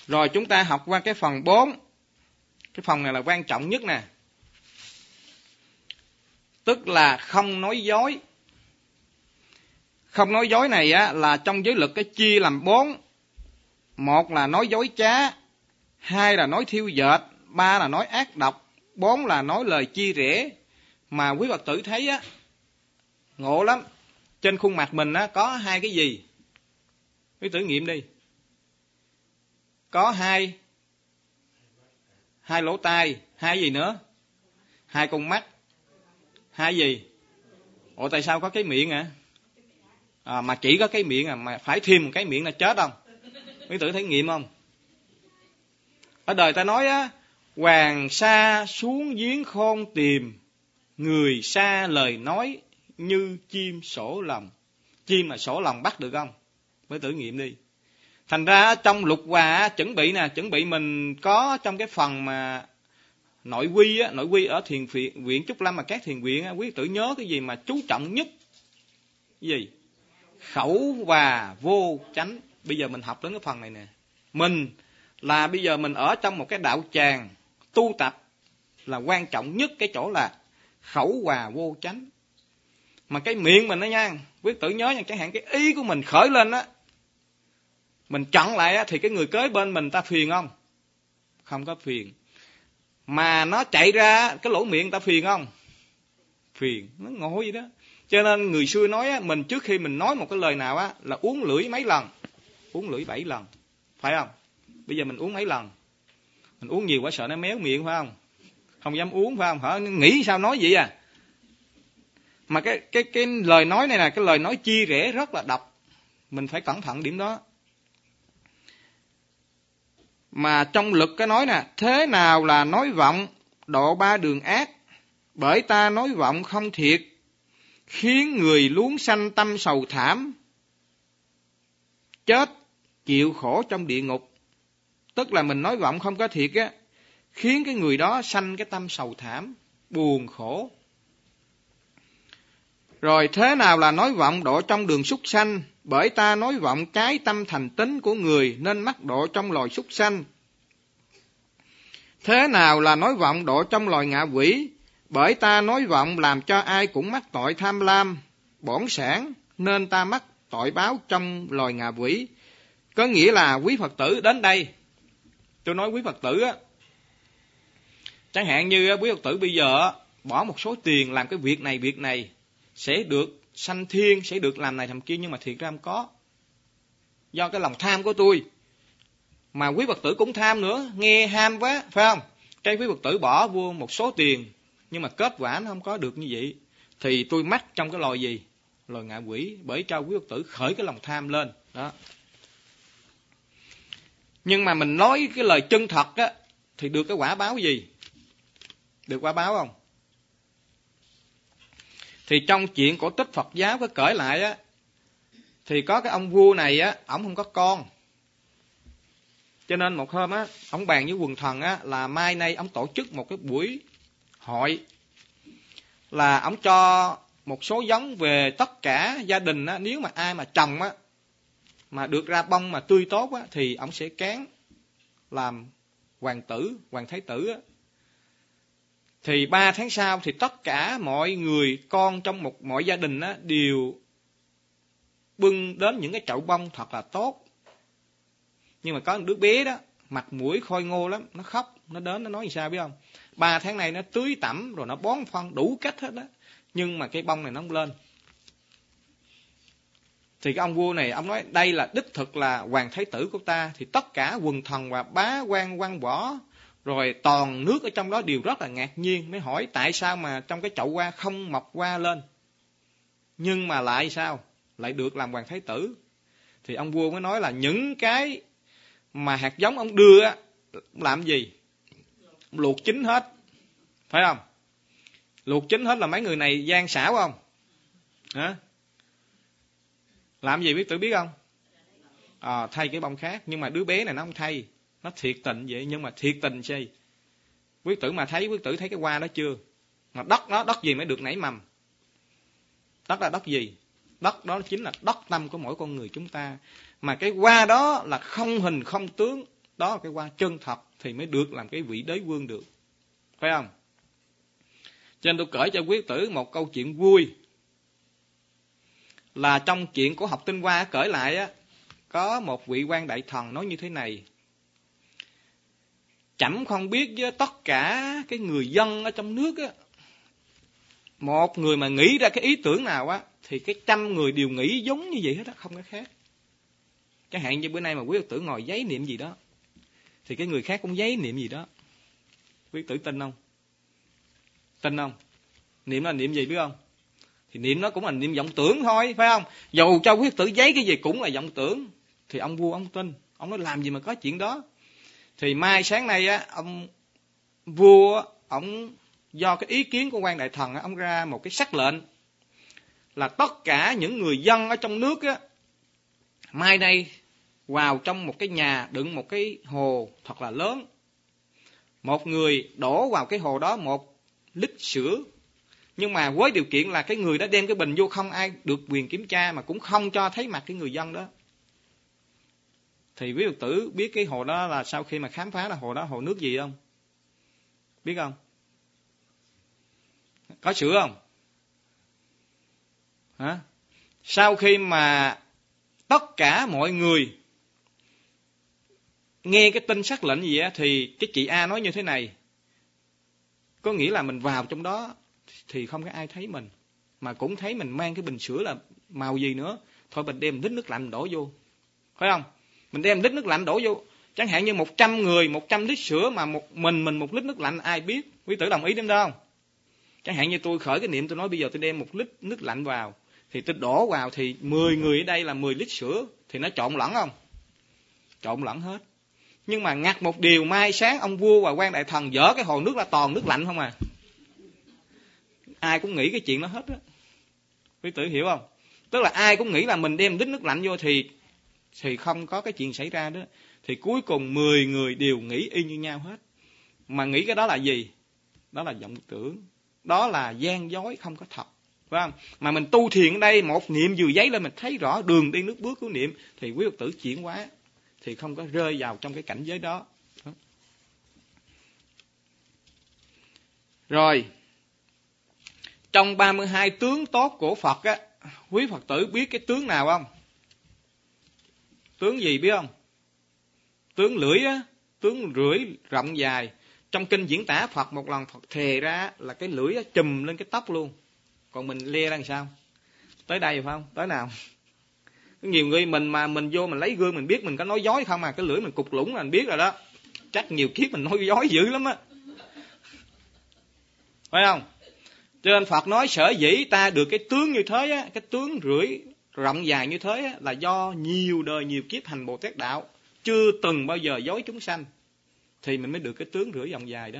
Rồi chúng ta học qua cái phần 4. Cái phần này là quan trọng nhất nè. Tức là không nói dối. Không nói dối này á, là trong giới luật cái chia làm 4. Một là nói dối trá, 2 là nói thiêu dệt, 3 là nói ác độc, 4 là nói lời chia rẽ. Mà quý Phật tử thấy á, ngộ lắm. Trên khuôn mặt mình á, có 2 cái gì? Quý tử nghiệm đi. Có 2 lỗ tai, 2 gì nữa? 2 con mắt, 2 gì? Ủa tại sao có cái miệng hả? Mà chỉ có cái miệng mà phải thêm một cái miệng là chết không? Quý tử thấy nghiệm không? Ở đời ta nói á, hoàng sa xuống giếng khôn tìm, người xa lời nói như chim sổ lòng. Chim mà sổ lòng bắt được không? Quý tử nghiệm đi. Thành ra trong lục hòa chuẩn bị mình có trong cái phần mà nội quy ở thiền viện Trúc Lâm mà các thiền viện á, quý tử nhớ cái gì mà chú trọng nhất? Cái gì? Khẩu hòa vô chánh. Bây giờ mình học đến cái phần này nè. Mình là bây giờ mình ở trong một cái đạo tràng tu tập là quan trọng nhất cái chỗ là khẩu hòa vô chánh. Mà cái miệng mình đó nha, quý tử nhớ nha, chẳng hạn cái ý của mình khởi lên á, mình chặn lại á, thì cái người kế bên mình ta phiền không? Không có phiền. Mà nó chạy ra cái lỗ miệng ta phiền không? Phiền. Nó ngộ vậy đó. Cho nên người xưa nói á, mình trước khi mình nói một cái lời nào á, là uống lưỡi mấy lần? Uống lưỡi 7 lần. Phải không? Bây giờ mình uống mấy lần? Mình uống nhiều quá sợ nó méo miệng phải không? Không dám uống phải không? Hả? Nghĩ sao nói vậy à? Mà cái lời nói này là cái lời nói chia rẽ rất là độc. Mình phải cẩn thận điểm đó. Mà trong luật cái nói nè, thế nào là nói vọng độ 3 đường ác? Bởi ta nói vọng không thiệt, khiến người luống sanh tâm sầu thảm, chết chịu khổ trong địa ngục. Tức là mình nói vọng không có thiệt á, khiến cái người đó sanh cái tâm sầu thảm, buồn khổ. Rồi thế nào là nói vọng độ trong đường súc sanh? Bởi ta nói vọng trái tâm thành tính của người, nên mắc độ trong loài súc sanh. Thế nào là nói vọng độ trong loài ngạ quỷ? Bởi ta nói vọng làm cho ai cũng mắc tội tham lam, bổn sản, nên ta mắc tội báo trong loài ngạ quỷ. Có nghĩa là quý Phật tử đến đây, tôi nói quý Phật tử á, chẳng hạn như quý Phật tử bây giờ bỏ một số tiền làm cái việc này sẽ được sanh thiên, sẽ được làm này làm kia, nhưng mà thiệt ra không có. Do cái lòng tham của tôi. Mà quý Phật tử cũng tham nữa, nghe ham quá, phải không? Cái quý Phật tử bỏ vô một số tiền, nhưng mà kết quả nó không có được như vậy. Thì tôi mắc trong cái loài gì? Loài ngạ quỷ, bởi cho quý Phật tử khởi cái lòng tham lên. Đó. Nhưng mà mình nói cái lời chân thật á, thì được cái quả báo gì? Được quả báo không? Thì trong chuyện cổ tích Phật giáo có kể lại á, thì có cái ông vua này á, ổng không có con. Cho nên một hôm á, ổng bàn với quần thần á, là mai nay ổng tổ chức một cái buổi hội, là ổng cho một số giống về tất cả gia đình á, nếu mà ai mà trồng á, mà được ra bông mà tươi tốt á, thì ổng sẽ cán làm hoàng tử, hoàng thái tử á. Thì 3 tháng sau thì tất cả mọi người con trong mọi gia đình á, đều bưng đến những cái chậu bông thật là tốt. Nhưng mà có một đứa bé đó, mặt mũi khôi ngô lắm, nó khóc, nó đến nó nói sao biết không? 3 tháng nay nó tưới tẩm rồi nó bón phân đủ cách hết đó, nhưng mà cái bông này nó không lên. Thì cái ông vua này, ông nói đây là đích thực là hoàng thái tử của ta. Thì tất cả quần thần và bá quan văn võ rồi toàn nước ở trong đó đều rất là ngạc nhiên, mới hỏi tại sao mà trong cái chậu hoa không mọc hoa lên, nhưng mà lại sao lại được làm hoàng thái tử. Thì ông vua mới nói là những cái mà hạt giống ông đưa á, làm gì? Luộc chín hết, phải không? Luộc chín hết là mấy người này gian xảo không? Hả? Làm gì biết tự biết không? Thay cái bông khác. Nhưng mà đứa bé này nó không thay, nó thiệt tình vậy. Nhưng mà thiệt tình gì? Quý tử mà thấy, quý tử thấy cái hoa đó chưa? Mà đất đó, đất gì mới được nảy mầm? Đất là đất gì? Đất đó chính là đất tâm của mỗi con người chúng ta. Mà cái hoa đó là không hình không tướng, đó là cái hoa chân thật thì mới được làm cái vị đế vương được, phải không? Cho nên tôi kể cho quý tử một câu chuyện vui, là trong chuyện của học tinh hoa kể lại á, có một vị quan đại thần nói như thế này: chẩm không biết với tất cả cái người dân ở trong nước á, một người mà nghĩ ra cái ý tưởng nào á thì cái 100 người đều nghĩ giống như vậy hết á, không có khác. Chẳng hạn như bữa nay mà quý tử ngồi giấy niệm gì đó thì cái người khác cũng giấy niệm gì đó. Quý tử tin không? Tin không? Niệm là niệm gì biết không? Thì niệm nó cũng là niệm vọng tưởng thôi, phải không? Dù cho quý tử giấy cái gì cũng là vọng tưởng. Thì ông vua ông tin, ông nói làm gì mà có chuyện đó. Thì mai sáng nay á, ông vua ông do cái ý kiến của quan đại thần á, ông ra một cái sắc lệnh là tất cả những người dân ở trong nước á, mai nay vào trong một cái nhà đựng một cái hồ thật là lớn, một người đổ vào cái hồ đó 1 lít sữa, nhưng mà với điều kiện là cái người đó đem cái bình vô, không ai được quyền kiểm tra, mà cũng không cho thấy mặt cái người dân đó. Thì quý Phật tử biết cái hồ đó là sau khi mà khám phá là hồ đó hồ nước gì không? Biết không? Có sữa không? Hả? Sau khi mà tất cả mọi người nghe cái tin sắc lệnh gì á, thì cái chị A nói như thế này: có nghĩa là mình vào trong đó thì không có ai thấy mình, mà cũng thấy mình mang cái bình sữa là màu gì nữa. Thôi mình đem lít nước lạnh đổ vô, phải không? Mình đem lít nước lạnh đổ vô. Chẳng hạn như 100 người 100 lít sữa, mà mình 1 lít nước lạnh, ai biết? Quý tử đồng ý đến đó không? Chẳng hạn như tôi khởi cái niệm, tôi nói bây giờ tôi đem 1 lít nước lạnh vào, thì tôi đổ vào thì 10 người ở đây là 10 lít sữa, thì nó trộn lẫn không? Trộn lẫn hết. Nhưng mà ngặt một điều, mai sáng ông vua và quan đại thần dỡ cái hồ nước là toàn nước lạnh không à. Ai cũng nghĩ cái chuyện đó hết á. Quý tử hiểu không? Tức là ai cũng nghĩ là mình đem lít nước lạnh vô thì không có cái chuyện xảy ra đó. Thì cuối cùng 10 người đều nghĩ y như nhau hết. Mà nghĩ cái đó là gì? Đó là vọng tưởng. Đó là gian dối, không có thật. Phải không? Mà mình tu thiền ở đây, một niệm vừa giấy lên mình thấy rõ đường đi nước bước của niệm, thì quý Phật tử chuyển hóa, thì không có rơi vào trong cái cảnh giới đó. Rồi, trong 32 tướng tốt của Phật á, quý Phật tử biết cái tướng nào không? Tướng gì biết không? Tướng lưỡi á, tướng lưỡi rộng dài. Trong kinh diễn tả Phật một lần Phật thề ra là cái lưỡi á, chùm lên cái tóc luôn. Còn mình le ra làm sao? Tới đây phải không? Tới nào? Nhiều người mình vô mình lấy gương mình biết mình có nói dối không, mà cái lưỡi mình cục lũng là mình biết rồi đó. Chắc nhiều kiếp mình nói dối dữ lắm á. Phải không? Cho nên Phật nói sở dĩ ta được cái tướng như thế á, cái tướng rưỡi rộng dài như thế á, là do nhiều đời nhiều kiếp hành Bồ Tát đạo, chưa từng bao giờ dối chúng sanh, thì mình mới được cái tướng rưỡi rộng dài đó.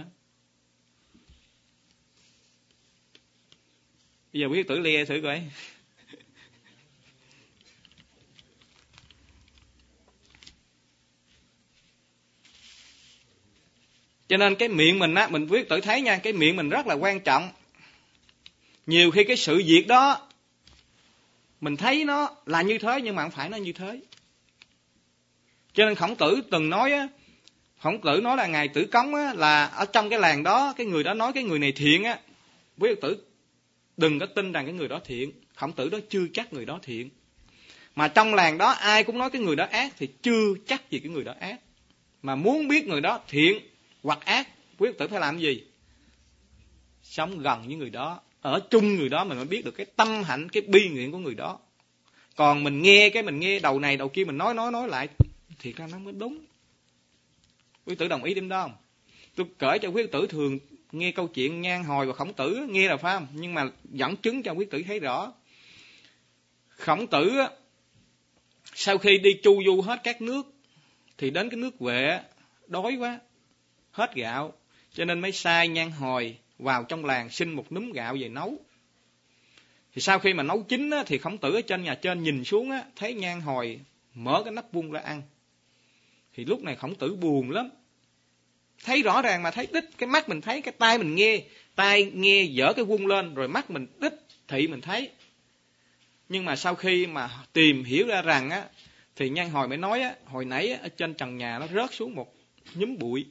Bây giờ quý tử le thử coi. Cho nên cái miệng mình á, mình quý tử thấy nha, cái miệng mình rất là quan trọng. Nhiều khi cái sự việc đó mình thấy nó là như thế, nhưng mà không phải nó như thế. Cho nên Khổng Tử từng nói á, Khổng Tử nói là Ngài Tử Cống á, là ở trong cái làng đó, cái người đó nói cái người này thiện á, quý Phật tử đừng có tin rằng cái người đó thiện. Khổng Tử đó chưa chắc người đó thiện. Mà trong làng đó ai cũng nói cái người đó ác, thì chưa chắc gì cái người đó ác. Mà muốn biết người đó thiện hoặc ác, quý Phật tử phải làm gì? Sống gần với người đó, ở chung người đó, mình mới biết được cái tâm hạnh, cái bi nguyện của người đó. Còn mình nghe đầu này đầu kia mình nói lại, thiệt ra nó mới đúng. Quý tử đồng ý điểm đó không? Tôi kể cho quý tử thường nghe câu chuyện Nhan Hồi và Khổng Tử, nghe là phải không? Nhưng mà dẫn chứng cho quý tử thấy rõ. Khổng Tử sau khi đi chu du hết các nước, thì đến cái nước Huệ đói quá, hết gạo, cho nên mới sai Nhan Hồi vào trong làng xin một núm gạo về nấu. Thì sau khi mà nấu chín á, thì Khổng Tử ở trên nhà trên nhìn xuống á, thấy Nhan Hồi mở cái nắp vung ra ăn. Thì lúc này Khổng Tử buồn lắm. Thấy rõ ràng mà thấy đích, cái mắt mình thấy, cái tai nghe dở cái vung lên, rồi mắt mình đích thị mình thấy. Nhưng mà sau khi mà tìm hiểu ra rằng á, Thì Nhan Hồi mới nói á, hồi nãy á, ở trên trần nhà nó rớt xuống một nhúm bụi.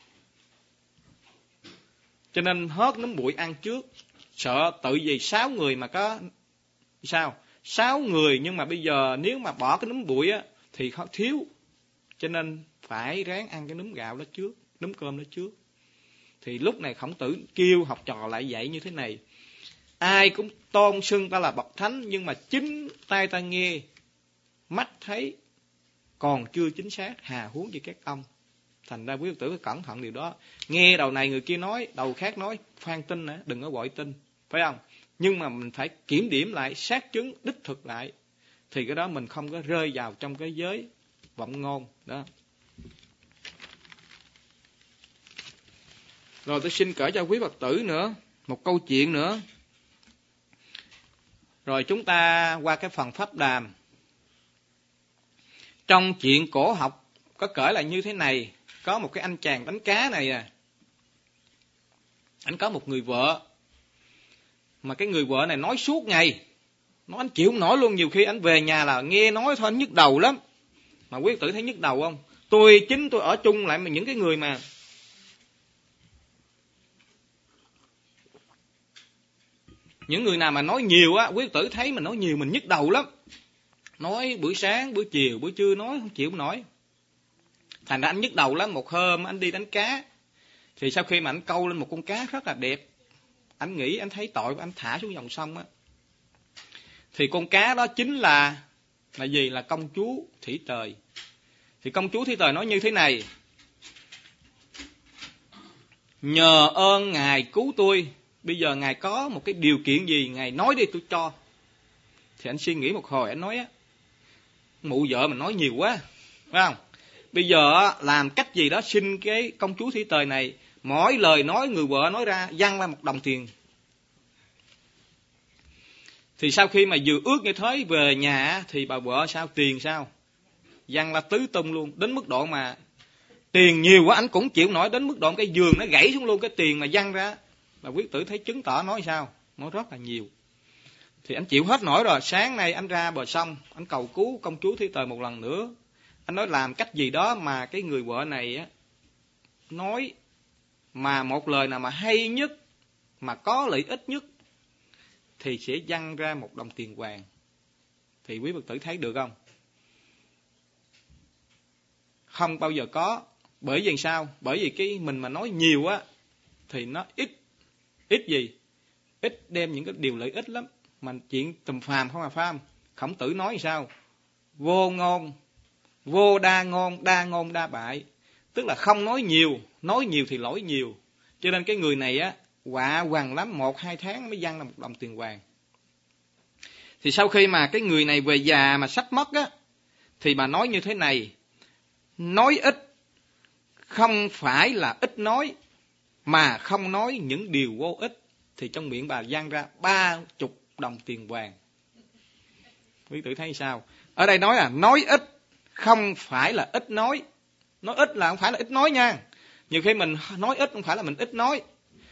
Cho nên hớt núm bụi ăn trước. Sợ tự vì 6 người mà có sao? 6 người nhưng mà bây giờ nếu mà bỏ cái núm bụi á thì thiếu. Cho nên phải ráng ăn cái núm gạo đó trước, núm cơm đó trước. Thì lúc này Khổng Tử kêu học trò lại dạy như thế này. Ai cũng tôn xưng ta là bậc thánh, nhưng mà chính tai ta nghe, mắt thấy còn chưa chính xác, hà huống gì các ông. Thành ra quý Phật tử phải cẩn thận điều đó. Nghe đầu này người kia nói, đầu khác nói, khoan tin nữa, đừng có vội tin, phải không? Nhưng mà mình phải kiểm điểm lại, xác chứng, đích thực lại, thì cái đó mình không có rơi vào trong cái giới vọng ngôn đó. Rồi tôi xin kể cho quý Phật tử nữa một câu chuyện nữa. Rồi chúng ta qua cái phần pháp đàm. Trong chuyện cổ học có kể là như thế này. Có một cái anh chàng đánh cá này à. Anh có một người vợ. Mà cái người vợ này nói suốt ngày. Nó anh chịu không nổi luôn. Nhiều khi anh về nhà là nghe nói thôi anh nhức đầu lắm. Mà quý Phật tử thấy nhức đầu không? Tôi ở chung lại mà những cái người mà những người nào mà nói nhiều á, quý Phật tử thấy mình nói nhiều mình nhức đầu lắm. Nói buổi sáng, buổi chiều, buổi trưa nói không chịu không nổi. Thành ra anh nhức đầu lắm. Một hôm anh đi đánh cá. Thì sau khi mà anh câu lên một con cá rất là đẹp, anh nghĩ anh thấy tội, anh thả xuống dòng sông á. Thì con cá đó chính là gì? Là công chúa Thủy Tời. Thì công chúa Thủy Tời nói như thế này. Nhờ ơn Ngài cứu tôi. Bây giờ Ngài có một cái điều kiện gì, Ngài nói đi tôi cho. Thì anh suy nghĩ một hồi, anh nói á, mụ vợ mình nói nhiều quá, phải không? Bây giờ làm cách gì đó xin cái công chúa Thủy Tời này, mỗi lời nói người vợ nói ra văng ra 1 đồng tiền. Thì sau khi mà vừa ước như thế về nhà thì bà vợ sao tiền sao? Văng ra tứ tung luôn, đến mức độ mà tiền nhiều quá anh cũng chịu nổi, đến mức độ cái giường nó gãy xuống luôn, cái tiền mà văng ra. Là quý tử thấy chứng tỏ nói sao? Nói rất là nhiều. Thì anh chịu hết nổi rồi. Sáng nay anh ra bờ sông, anh cầu cứu công chúa Thủy Tời một lần nữa. Anh nói làm cách gì đó mà cái người vợ này á, nói mà một lời nào mà hay nhất, mà có lợi ích nhất, thì sẽ văng ra 1 đồng tiền vàng. Thì quý Phật tử thấy được không? Không bao giờ có. Bởi vì sao? Bởi vì cái mình mà nói nhiều á, thì nó ít gì? Ít đem những cái điều lợi ích lắm. Mà chuyện tầm phàm không phải không? Khổng Tử nói sao? Vô ngôn, vô đa ngôn, đa ngôn đa bại. Tức là không nói nhiều thì lỗi nhiều. Cho nên cái người này á, quạ hoàng lắm, 1-2 tháng mới văng là 1 đồng tiền vàng. Thì sau khi mà cái người này về già mà sắp mất á, thì bà nói như thế này. Nói ít không phải là ít nói, mà không nói những điều vô ích, thì trong miệng bà văng ra 30 đồng tiền vàng. Quý tử thấy sao? Ở đây nói là nói ít không phải là ít nói. Nói ít là không phải là ít nói nha. Nhiều khi mình nói ít không phải là mình ít nói,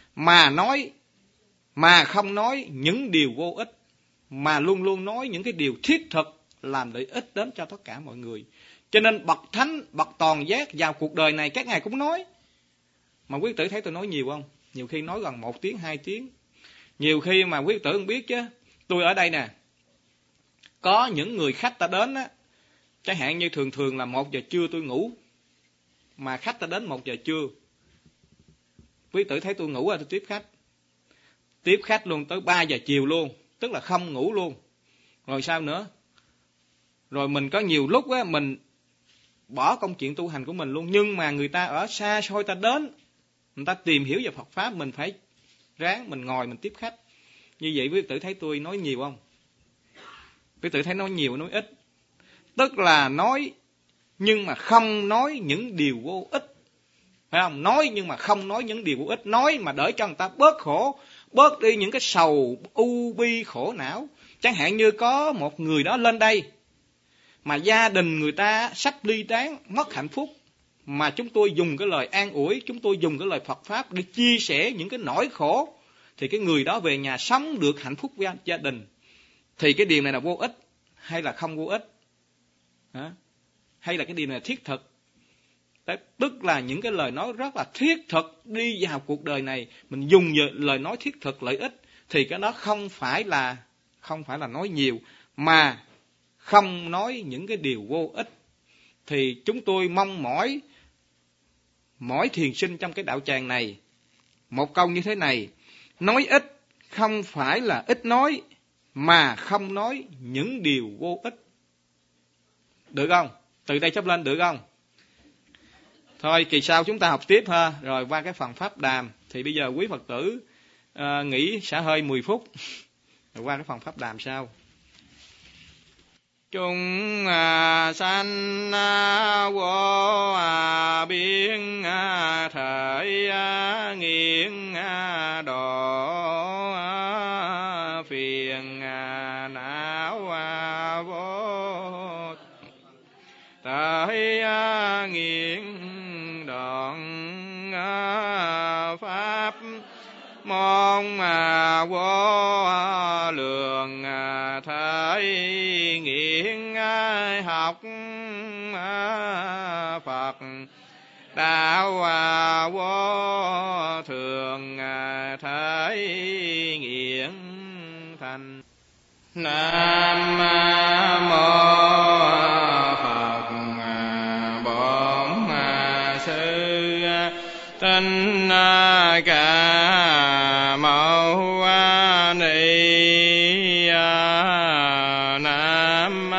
mà không nói những điều vô ích, mà luôn luôn nói những cái điều thiết thực làm lợi ích đến cho tất cả mọi người. Cho nên bậc thánh, bậc toàn giác vào cuộc đời này các ngài cũng nói. Mà quý tử thấy tôi nói nhiều không? Nhiều khi nói gần 1 tiếng, 2 tiếng. Nhiều khi mà quý tử không biết chứ. Tôi ở đây nè, có những người khách ta đến á, chẳng hạn như thường là 1 giờ trưa tôi ngủ, mà khách ta đến 1 giờ trưa. Quý tử thấy tôi ngủ rồi tôi tiếp khách luôn tới 3 giờ chiều luôn, tức là không ngủ luôn. Rồi sao nữa? Rồi mình có nhiều lúc á, mình bỏ công chuyện tu hành của mình luôn, nhưng mà người ta ở xa xôi ta đến, người ta tìm hiểu về Phật Pháp, mình phải ráng, mình ngồi mình tiếp khách. Như vậy quý tử thấy tôi nói nhiều không? Quý tử thấy nói nhiều nói ít. Tức là nói nhưng mà không nói những điều vô ích. Phải không? Nói nhưng mà không nói những điều vô ích. Nói mà để cho người ta bớt khổ, bớt đi những cái sầu, u bi, khổ não. Chẳng hạn như có một người đó lên đây, mà gia đình người ta sắp ly tán, mất hạnh phúc, mà chúng tôi dùng cái lời an ủi, chúng tôi dùng cái lời Phật Pháp để chia sẻ những cái nỗi khổ, thì cái người đó về nhà sống được hạnh phúc với gia đình. Thì cái điều này là vô ích hay là không vô ích? Hay là cái điều này thiết thực? Tức là những cái lời nói rất là thiết thực đi vào cuộc đời này, mình dùng lời nói thiết thực lợi ích, thì cái đó không phải là nói nhiều, mà không nói những cái điều vô ích. Thì chúng tôi mong mỗi thiền sinh trong cái đạo tràng này một câu như thế này: nói ít không phải là ít nói, mà không nói những điều vô ích. Được không? Từ đây chấp lên được không? Thôi kỳ sau chúng ta học tiếp ha. Rồi qua cái phần pháp đàm. Thì bây giờ quý Phật tử nghỉ xả hơi 10 phút. Rồi qua cái phần pháp đàm sau. Chúng sanh vô biên thời nghiêng độ phiền não vô thời nghiêng đoạn pháp môn vô lượng thời nghiêng học Phật đạo vô thường thời nghiêng thành. Nam mô Phật Bổn Sư Thích Ca Mâu Ni. Nam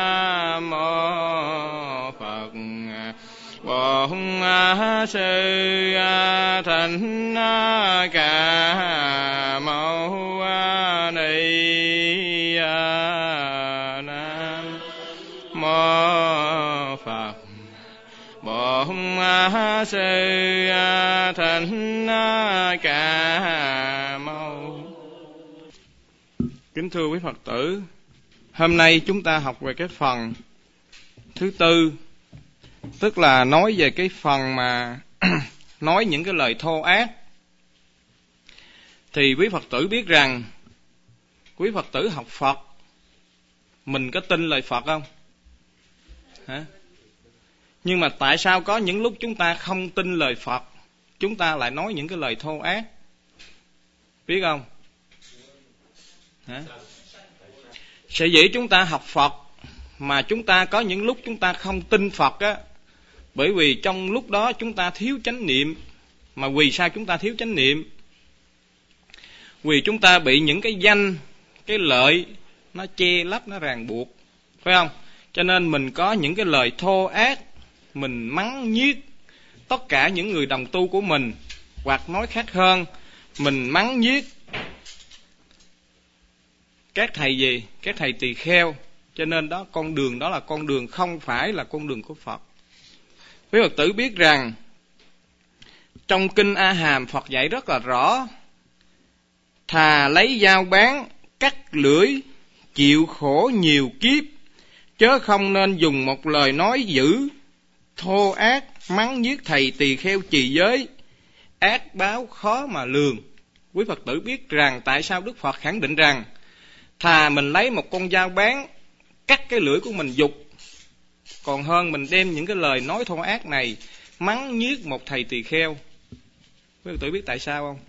mô Phật Bổn Sư Thích Ca Mâu Ni. Nam mô Phật Bổn Sư Thích Ca Mâu. Kính thưa quý Phật tử, hôm nay chúng ta học về cái phần thứ tư, tức là nói về cái phần mà nói những cái lời thô ác. Thì quý Phật tử biết rằng quý Phật tử học Phật, mình có tin lời Phật không? Nhưng mà tại sao có những lúc chúng ta không tin lời Phật, chúng ta lại nói những cái lời thô ác? Biết không? Sở dĩ chúng ta học Phật mà chúng ta có những lúc chúng ta không tin Phật á, bởi vì trong lúc đó chúng ta thiếu chánh niệm. Mà vì sao chúng ta thiếu chánh niệm? Vì chúng ta bị những cái danh, cái lợi nó che lấp, nó ràng buộc, phải không? Cho nên mình có những cái lời thô ác, mình mắng nhiếc tất cả những người đồng tu của mình, hoặc nói khác hơn, mình mắng nhiếc các thầy gì? Các thầy tỳ kheo. Cho nên đó, con đường đó là con đường không phải là con đường của Phật. Quý Phật tử biết rằng trong Kinh A Hàm Phật dạy rất là rõ: thà lấy dao báng cắt lưỡi, chịu khổ nhiều kiếp, chớ không nên dùng một lời nói dữ thô ác mắng nhiếc thầy tỳ kheo trì giới, ác báo khó mà lường. Quý Phật tử biết rằng tại sao Đức Phật khẳng định rằng thà mình lấy một con dao báng cắt cái lưỡi của mình dục, còn hơn mình đem những cái lời nói thô ác này mắng nhiếc một thầy tỳ kheo. Quý Phật tử biết tại sao không?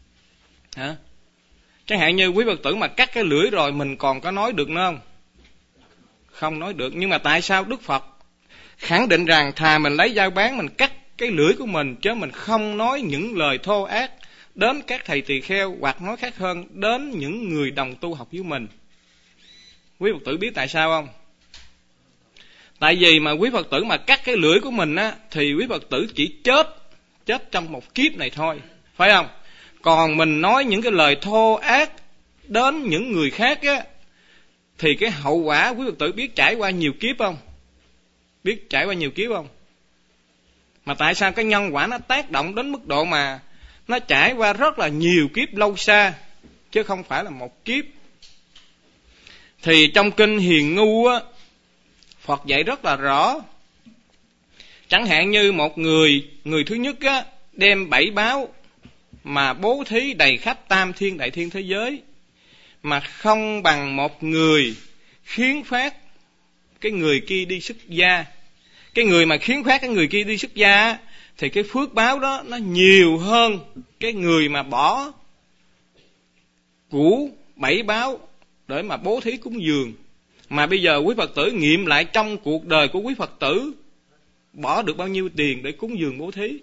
Chẳng hạn như quý Phật tử mà cắt cái lưỡi rồi mình còn có nói được nữa không? Không nói được. Nhưng mà tại sao Đức Phật khẳng định rằng thà mình lấy dao báng mình cắt cái lưỡi của mình, chứ mình không nói những lời thô ác đến các thầy tỳ kheo, hoặc nói khác hơn đến những người đồng tu học với mình? Quý Phật tử biết tại sao không? Tại vì mà quý Phật tử mà cắt cái lưỡi của mình á, thì quý Phật tử chỉ chết trong một kiếp này thôi, phải không? Còn mình nói những cái lời thô ác đến những người khác á, thì cái hậu quả quý Phật tử biết trải qua nhiều kiếp không? Biết trải qua nhiều kiếp không? Mà tại sao cái nhân quả nó tác động đến mức độ mà nó trải qua rất là nhiều kiếp lâu xa, chứ không phải là một kiếp. Thì trong Kinh Hiền Ngu á, Phật dạy rất là rõ. Chẳng hạn như một người thứ nhất á, đem 7 báo mà bố thí đầy khắp tam thiên đại thiên thế giới, mà không bằng một người khiến phát cái người kia đi xuất gia. Cái người mà khiếm khuyết cái người kia đi xuất gia thì cái phước báo đó nó nhiều hơn cái người mà bỏ củ bảy báo để mà bố thí cúng dường. Mà bây giờ quý Phật tử nghiệm lại trong cuộc đời của quý Phật tử bỏ được bao nhiêu tiền để cúng dường bố thí?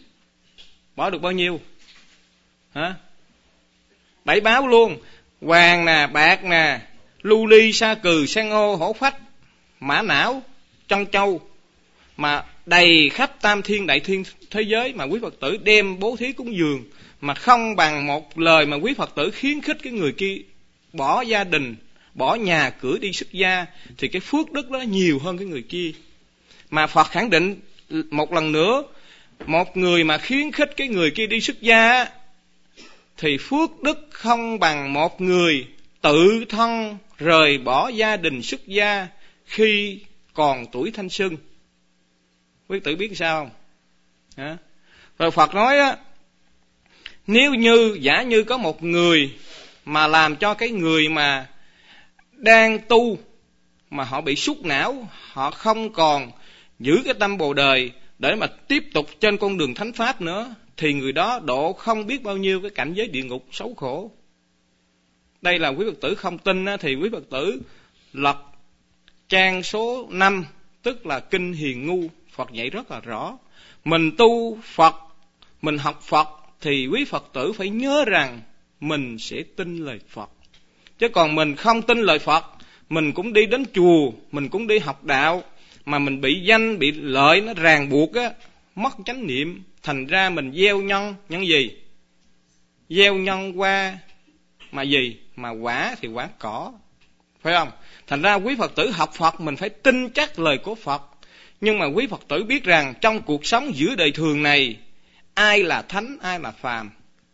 Bỏ được bao nhiêu? Hả? Bảy báo luôn. Hoàng nè, bạc nè, lưu ly, sa cừ, san hô, hổ phách, mã não, trân châu, mà đầy khắp tam thiên đại thiên thế giới mà quý Phật tử đem bố thí cúng dường, mà không bằng một lời mà quý Phật tử khuyến khích cái người kia bỏ gia đình, bỏ nhà cửa đi xuất gia, thì cái phước đức đó nhiều hơn cái người kia. Mà Phật khẳng định một lần nữa, một người mà khuyến khích cái người kia đi xuất gia thì phước đức không bằng một người tự thân rời bỏ gia đình xuất gia khi còn tuổi thanh xuân. Quý tử biết sao không? Hả? Rồi Phật nói á, nếu như giả như có một người mà làm cho cái người mà đang tu mà họ bị sút não, họ không còn giữ cái tâm bồ đề để mà tiếp tục trên con đường thánh pháp nữa, thì người đó độ không biết bao nhiêu cái cảnh giới địa ngục xấu khổ. Đây là quý Phật tử không tin á, thì quý Phật tử lật trang số 5, tức là Kinh Hiền Ngu. Phật dạy rất là rõ. Mình tu Phật, mình học Phật thì quý Phật tử phải nhớ rằng mình sẽ tin lời Phật. Chứ còn mình không tin lời Phật, mình cũng đi đến chùa, mình cũng đi học đạo, mà mình bị danh, bị lợi nó ràng buộc á, mất chánh niệm, thành ra mình gieo nhân gì? Gieo nhân qua mà gì? Mà quả thì quả cỏ, phải không? Thành ra quý Phật tử học Phật mình phải tin chắc lời của Phật. Nhưng mà quý Phật tử biết rằng trong cuộc sống giữa đời thường này, ai là thánh, ai là phàm?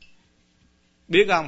Biết không?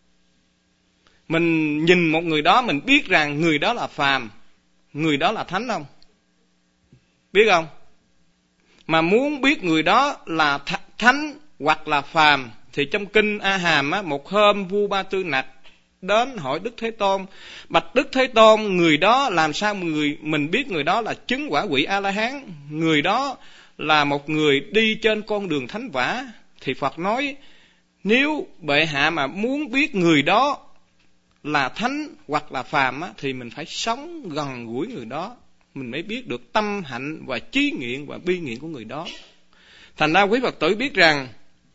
Mình nhìn một người đó mình biết rằng người đó là phàm, người đó là thánh không? Biết không? Mà muốn biết người đó là thánh hoặc là phàm thì trong kinh A Hàm á, một hôm vua Ba Tư Nặc đến hỏi Đức Thế Tôn: bạch Đức Thế Tôn, người đó làm sao mình biết người đó là chứng quả vị A La Hán, người đó là một người đi trên con đường thánh vã? Thì Phật nói, nếu bệ hạ mà muốn biết người đó là thánh hoặc là phàm á, thì mình phải sống gần gũi người đó, mình mới biết được tâm hạnh và trí nguyện và bi nguyện của người đó. Thành ra quý Phật tử biết rằng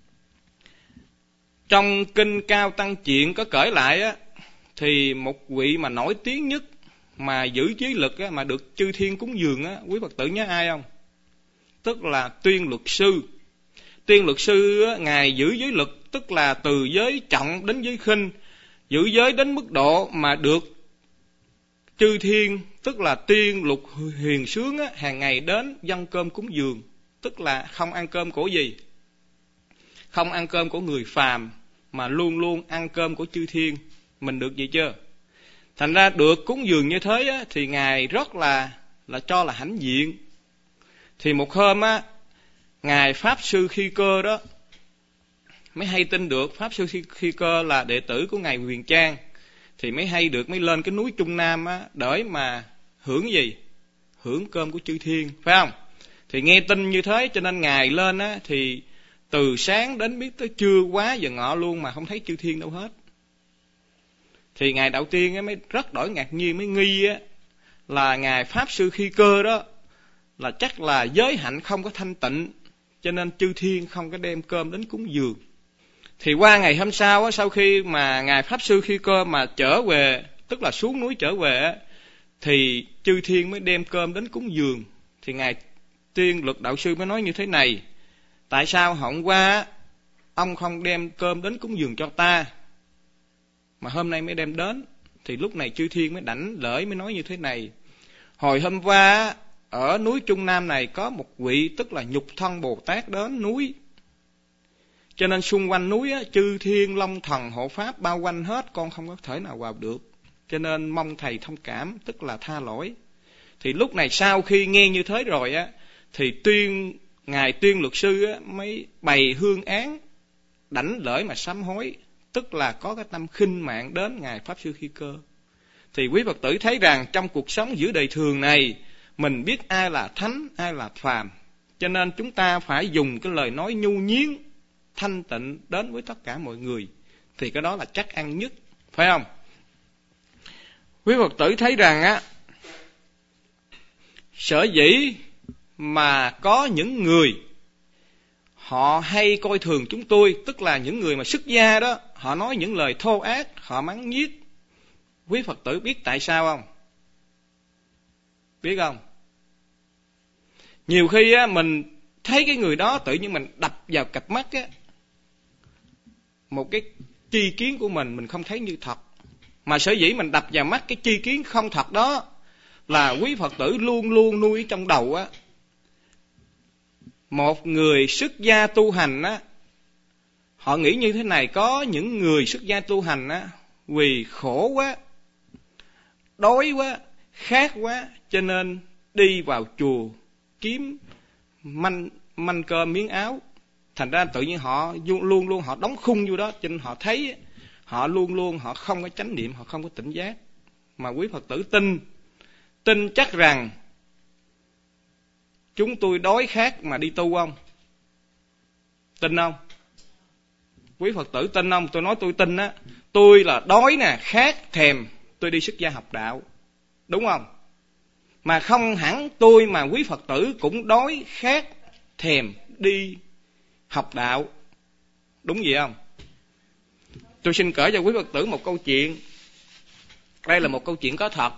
trong kinh Cao Tăng Chuyện có kể lại á, thì một vị mà nổi tiếng nhất mà giữ giới lực á, mà được chư thiên cúng dường á, quý Phật tử nhớ ai không? Tức là Tuyên Luật Sư. Tuyên Luật Sư á, ngài giữ giới lực, tức là từ giới trọng đến giới khinh, giữ giới đến mức độ mà được chư thiên, tức là Tiên Lục Huyền Sướng á, hàng ngày đến dâng cơm cúng dường, tức là không ăn cơm của gì? Không ăn cơm của người phàm, mà luôn luôn ăn cơm của chư thiên. Mình được vậy chưa? Thành ra được cúng dường như thế á, thì ngài rất là cho là hãnh diện. Thì một hôm á, ngài Pháp Sư Khi Cơ đó mới hay tin được Pháp Sư Khi Cơ là đệ tử của ngài Huyền Trang, thì mới hay được mới lên cái núi Trung Nam á, để mà hưởng gì? Hưởng cơm của chư thiên, phải không? Thì nghe tin như thế cho nên ngài lên á, thì từ sáng đến biết tới trưa quá giờ ngọ luôn mà không thấy chư thiên đâu hết. Thì ngài Đạo Tiên á mới rất đổi ngạc nhiên, mới nghi á là ngài Pháp Sư Khi Cơ đó là chắc là giới hạnh không có thanh tịnh, cho nên chư thiên không có đem cơm đến cúng dường. Thì qua ngày hôm sau á, sau khi mà ngài Pháp Sư Khi Cơ mà trở về, tức là xuống núi trở về á, thì chư thiên mới đem cơm đến cúng dường. Thì ngài Tiên Luật Đạo Sư mới nói như thế này: tại sao hôm qua ông không đem cơm đến cúng dường cho ta, mà hôm nay mới đem đến? Thì lúc này chư thiên mới đảnh lễ, mới nói như thế này: hồi hôm qua ở núi Trung Nam này có một vị, tức là Nhục Thân Bồ Tát đến núi, cho nên xung quanh núi á, chư thiên long thần hộ pháp bao quanh hết, con không có thể nào vào được, cho nên mong thầy thông cảm, tức là tha lỗi. Thì lúc này sau khi nghe như thế rồi á, thì ngài Tuyên Luật Sư á, mới bày hương án đảnh lễ mà sám hối, tức là có cái tâm khinh mạng đến ngài Pháp Sư Khi Cơ. thì quý Phật tử thấy rằng trong cuộc sống giữa đời thường này, mình biết ai là thánh, ai là phàm. Cho nên chúng ta phải dùng cái lời nói nhu nhuyến, thanh tịnh đến với tất cả mọi người. Thì cái đó là chắc ăn nhất, phải không? Quý Phật tử thấy rằng á, sở dĩ mà có những người họ hay coi thường chúng tôi, tức là những người mà xuất gia đó, họ nói những lời thô ác, họ mắng nhiếc. Quý Phật tử biết tại sao không? Biết không? Nhiều khi á, mình thấy cái người đó tự nhiên mình đập vào cặp mắt á, một cái tri kiến của mình không thấy như thật. Mà sở dĩ mình đập vào mắt cái tri kiến không thật đó là quý Phật tử luôn luôn nuôi trong đầu á. Một người xuất gia tu hành á, họ nghĩ như thế này: có những người xuất gia tu hành á, vì khổ quá, đói quá, khát quá, cho nên đi vào chùa kiếm manh cơm miếng áo. Thành ra tự nhiên họ luôn luôn họ đóng khung vô đó, cho nên họ thấy họ luôn luôn họ không có chánh niệm, họ không có tỉnh giác. Mà quý Phật tử tin chắc rằng chúng tôi đói khát mà đi tu không? Tin không? Quý Phật tử tin không? Tôi nói tôi tin á. Tôi là đói nè, khát, thèm, tôi đi xuất gia học đạo. Đúng không? Mà không hẳn tôi mà quý Phật tử cũng đói, khát, thèm đi học đạo. Đúng vậy không? Tôi xin kể cho quý Phật tử một câu chuyện. Đây là một câu chuyện có thật.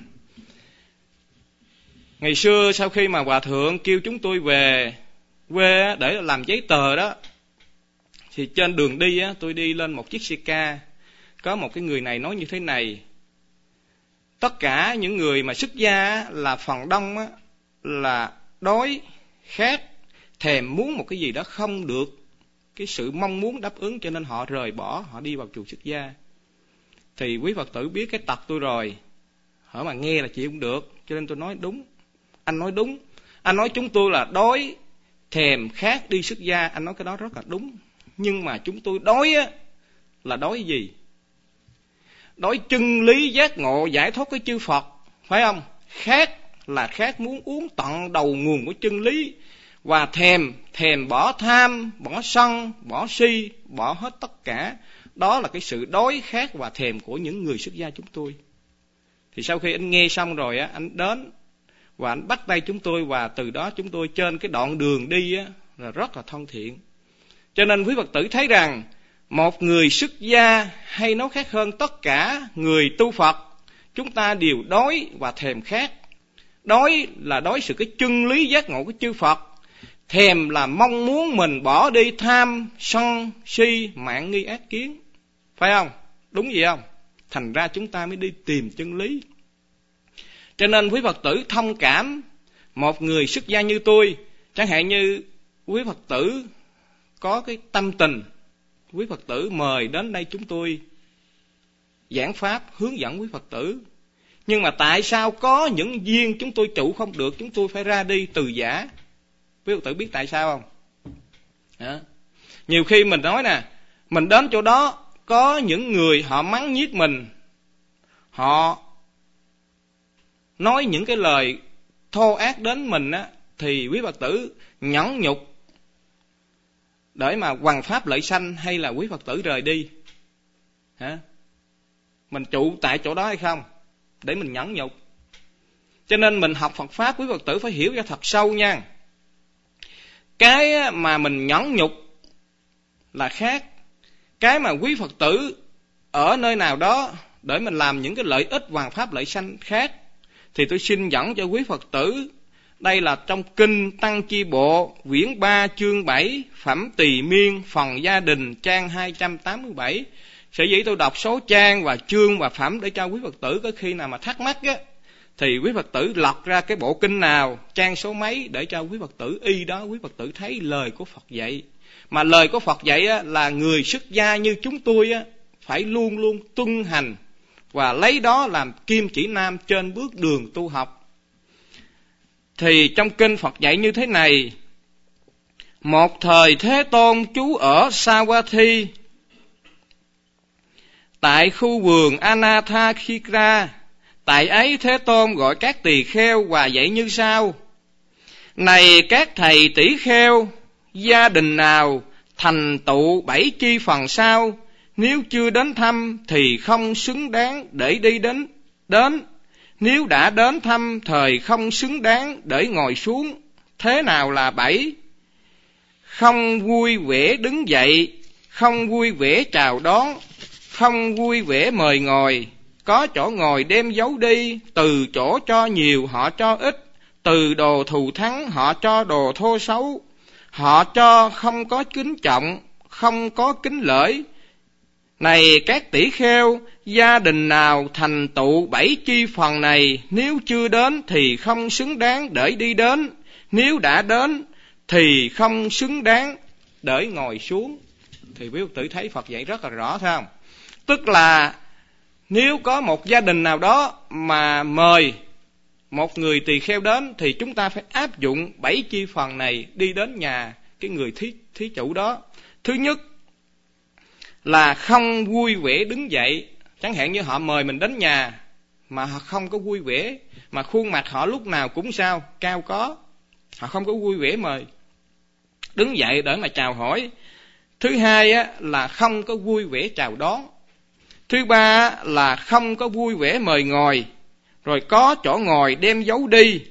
Ngày xưa sau khi mà Hòa Thượng kêu chúng tôi về quê để làm giấy tờ đó, thì trên đường đi á, tôi đi lên một chiếc xe ca. Có một cái người này nói như thế này: tất cả những người mà xuất gia là phần đông á, là đói, khát, thèm muốn một cái gì đó không được cái sự mong muốn đáp ứng, cho nên họ rời bỏ, họ đi vào chùa xuất gia. Thì quý Phật tử biết cái tật tôi rồi, hở mà nghe là chịu không được, cho nên tôi nói đúng. Anh nói đúng. Anh nói chúng tôi là đói, thèm, khát đi xuất gia, anh nói cái đó rất là đúng. Nhưng mà chúng tôi đói á, là đói gì? Đói chân lý giác ngộ giải thoát cái chư Phật, phải không? Khát là khát muốn uống tận đầu nguồn của chân lý. Và thèm bỏ tham, bỏ sân, bỏ si, bỏ hết tất cả. Đó là cái sự đói khát và thèm của những người xuất gia chúng tôi. Thì sau khi anh nghe xong rồi á, anh đến và anh bắt tay chúng tôi, và từ đó chúng tôi trên cái đoạn đường đi á, là rất là thân thiện. Cho nên quý Phật tử thấy rằng một người xuất gia, hay nói khác hơn tất cả người tu Phật, chúng ta đều đói và thèm khát. Đói là đói sự cái chân lý giác ngộ của chư Phật. Thèm là mong muốn mình bỏ đi tham, sân, si, mạn nghi ác kiến. Phải không? Đúng vậy không? Thành ra chúng ta mới đi tìm chân lý. Cho nên quý Phật tử thông cảm một người xuất gia như tôi. Chẳng hạn như quý Phật tử có cái tâm tình, quý Phật tử mời đến đây chúng tôi giảng pháp, hướng dẫn quý Phật tử. Nhưng mà tại sao có những duyên chúng tôi trụ không được, chúng tôi phải ra đi từ giả? Quý Phật tử biết tại sao không? Nhiều khi mình nói nè, mình đến chỗ đó có những người họ mắng nhiếc mình, họ nói những cái lời thô ác đến mình á, thì quý Phật tử nhẫn nhục để mà hoằng pháp lợi sanh, hay là quý Phật tử rời đi? Mình trụ tại chỗ đó hay không? Để mình nhẫn nhục. Cho nên mình học Phật Pháp, quý Phật tử phải hiểu cho thật sâu nha. Cái mà mình nhẫn nhục là khác. Cái mà quý Phật tử ở nơi nào đó để mình làm những cái lợi ích hoằng pháp lợi sanh khác. Thì tôi xin dẫn cho quý Phật tử, đây là trong Kinh Tăng Chi Bộ, quyển 3 chương 7, Phẩm Tỳ Miên, phần gia đình, trang 287. Sở dĩ tôi đọc số trang và chương và phẩm để cho quý Phật tử có khi nào mà thắc mắc á, thì quý Phật tử lọc ra cái bộ kinh nào, trang số mấy, để cho quý Phật tử y đó, quý Phật tử thấy lời của Phật dạy. Mà lời của Phật dạy á, là người xuất gia như chúng tôi á, phải luôn luôn tuân hành và lấy đó làm kim chỉ nam trên bước đường tu học. Thì trong kinh Phật dạy như thế này: một thời Thế Tôn trú ở Savatthi, tại khu vườn Anathakshira, Tại ấy Thế Tôn gọi các tỳ kheo và dạy như sau: Này các thầy tỷ kheo, gia đình nào thành tựu 7 chi phần sau, nếu chưa đến thăm thì không xứng đáng để đi đến. Nếu đã đến thăm thời không xứng đáng để ngồi xuống. Thế nào là 7? Không vui vẻ đứng dậy, không vui vẻ chào đón, không vui vẻ mời ngồi, có chỗ ngồi đem giấu đi, từ chỗ cho nhiều họ cho ít, từ đồ thù thắng họ cho đồ thô xấu, họ cho không có kính trọng, không có kính lễ. Này các tỷ kheo, gia đình nào thành tựu 7 chi phần này, nếu chưa đến thì không xứng đáng để đi đến, nếu đã đến thì không xứng đáng để ngồi xuống. Thì quý Phật tử thấy Phật dạy rất là rõ, thấy không? Tức là nếu có một gia đình nào đó mà mời một người tỳ kheo đến thì chúng ta phải áp dụng 7 chi phần này đi đến nhà cái người thí chủ đó. Thứ nhất là không vui vẻ đứng dậy. Chẳng hạn như họ mời mình đến nhà mà họ không có vui vẻ, mà khuôn mặt họ lúc nào cũng sao? Cao có. Họ không có vui vẻ mời đứng dậy để mà chào hỏi. Thứ hai á, là không có vui vẻ chào đón. Thứ ba là không có vui vẻ mời ngồi, rồi có chỗ ngồi đem giấu đi,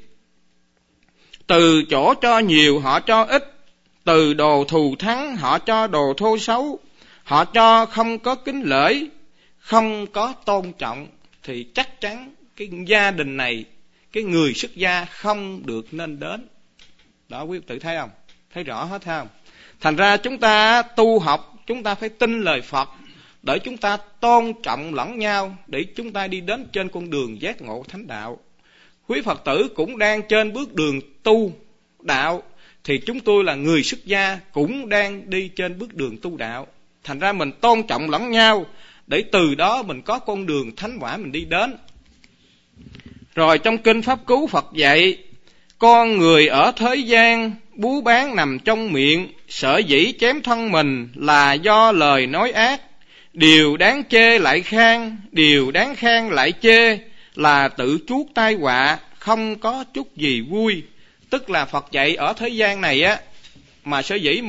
từ chỗ cho nhiều họ cho ít, từ đồ thù thắng họ cho đồ thô xấu, họ cho không có kính lễ, không có tôn trọng, thì chắc chắn cái gia đình này, cái người xuất gia không được nên đến. Đó, quý vị tự thấy không? Thấy rõ hết không? Thành ra chúng ta tu học, chúng ta phải tin lời Phật để chúng ta tôn trọng lẫn nhau, để chúng ta đi đến trên con đường giác ngộ thánh đạo. Quý Phật tử cũng đang trên bước đường tu đạo, thì chúng tôi là người xuất gia cũng đang đi trên bước đường tu đạo. Thành ra mình tôn trọng lẫn nhau, để từ đó mình có con đường thánh quả mình đi đến. Rồi trong Kinh Pháp Cú Phật dạy, con người ở thế gian bú bán nằm trong miệng, sở dĩ chém thân mình là do lời nói ác. Điều đáng chê lại khen, điều đáng khen lại chê, là tự chuốc tai họa, không có chút gì vui. Tức là Phật dạy ở thế gian này á, mà sở dĩ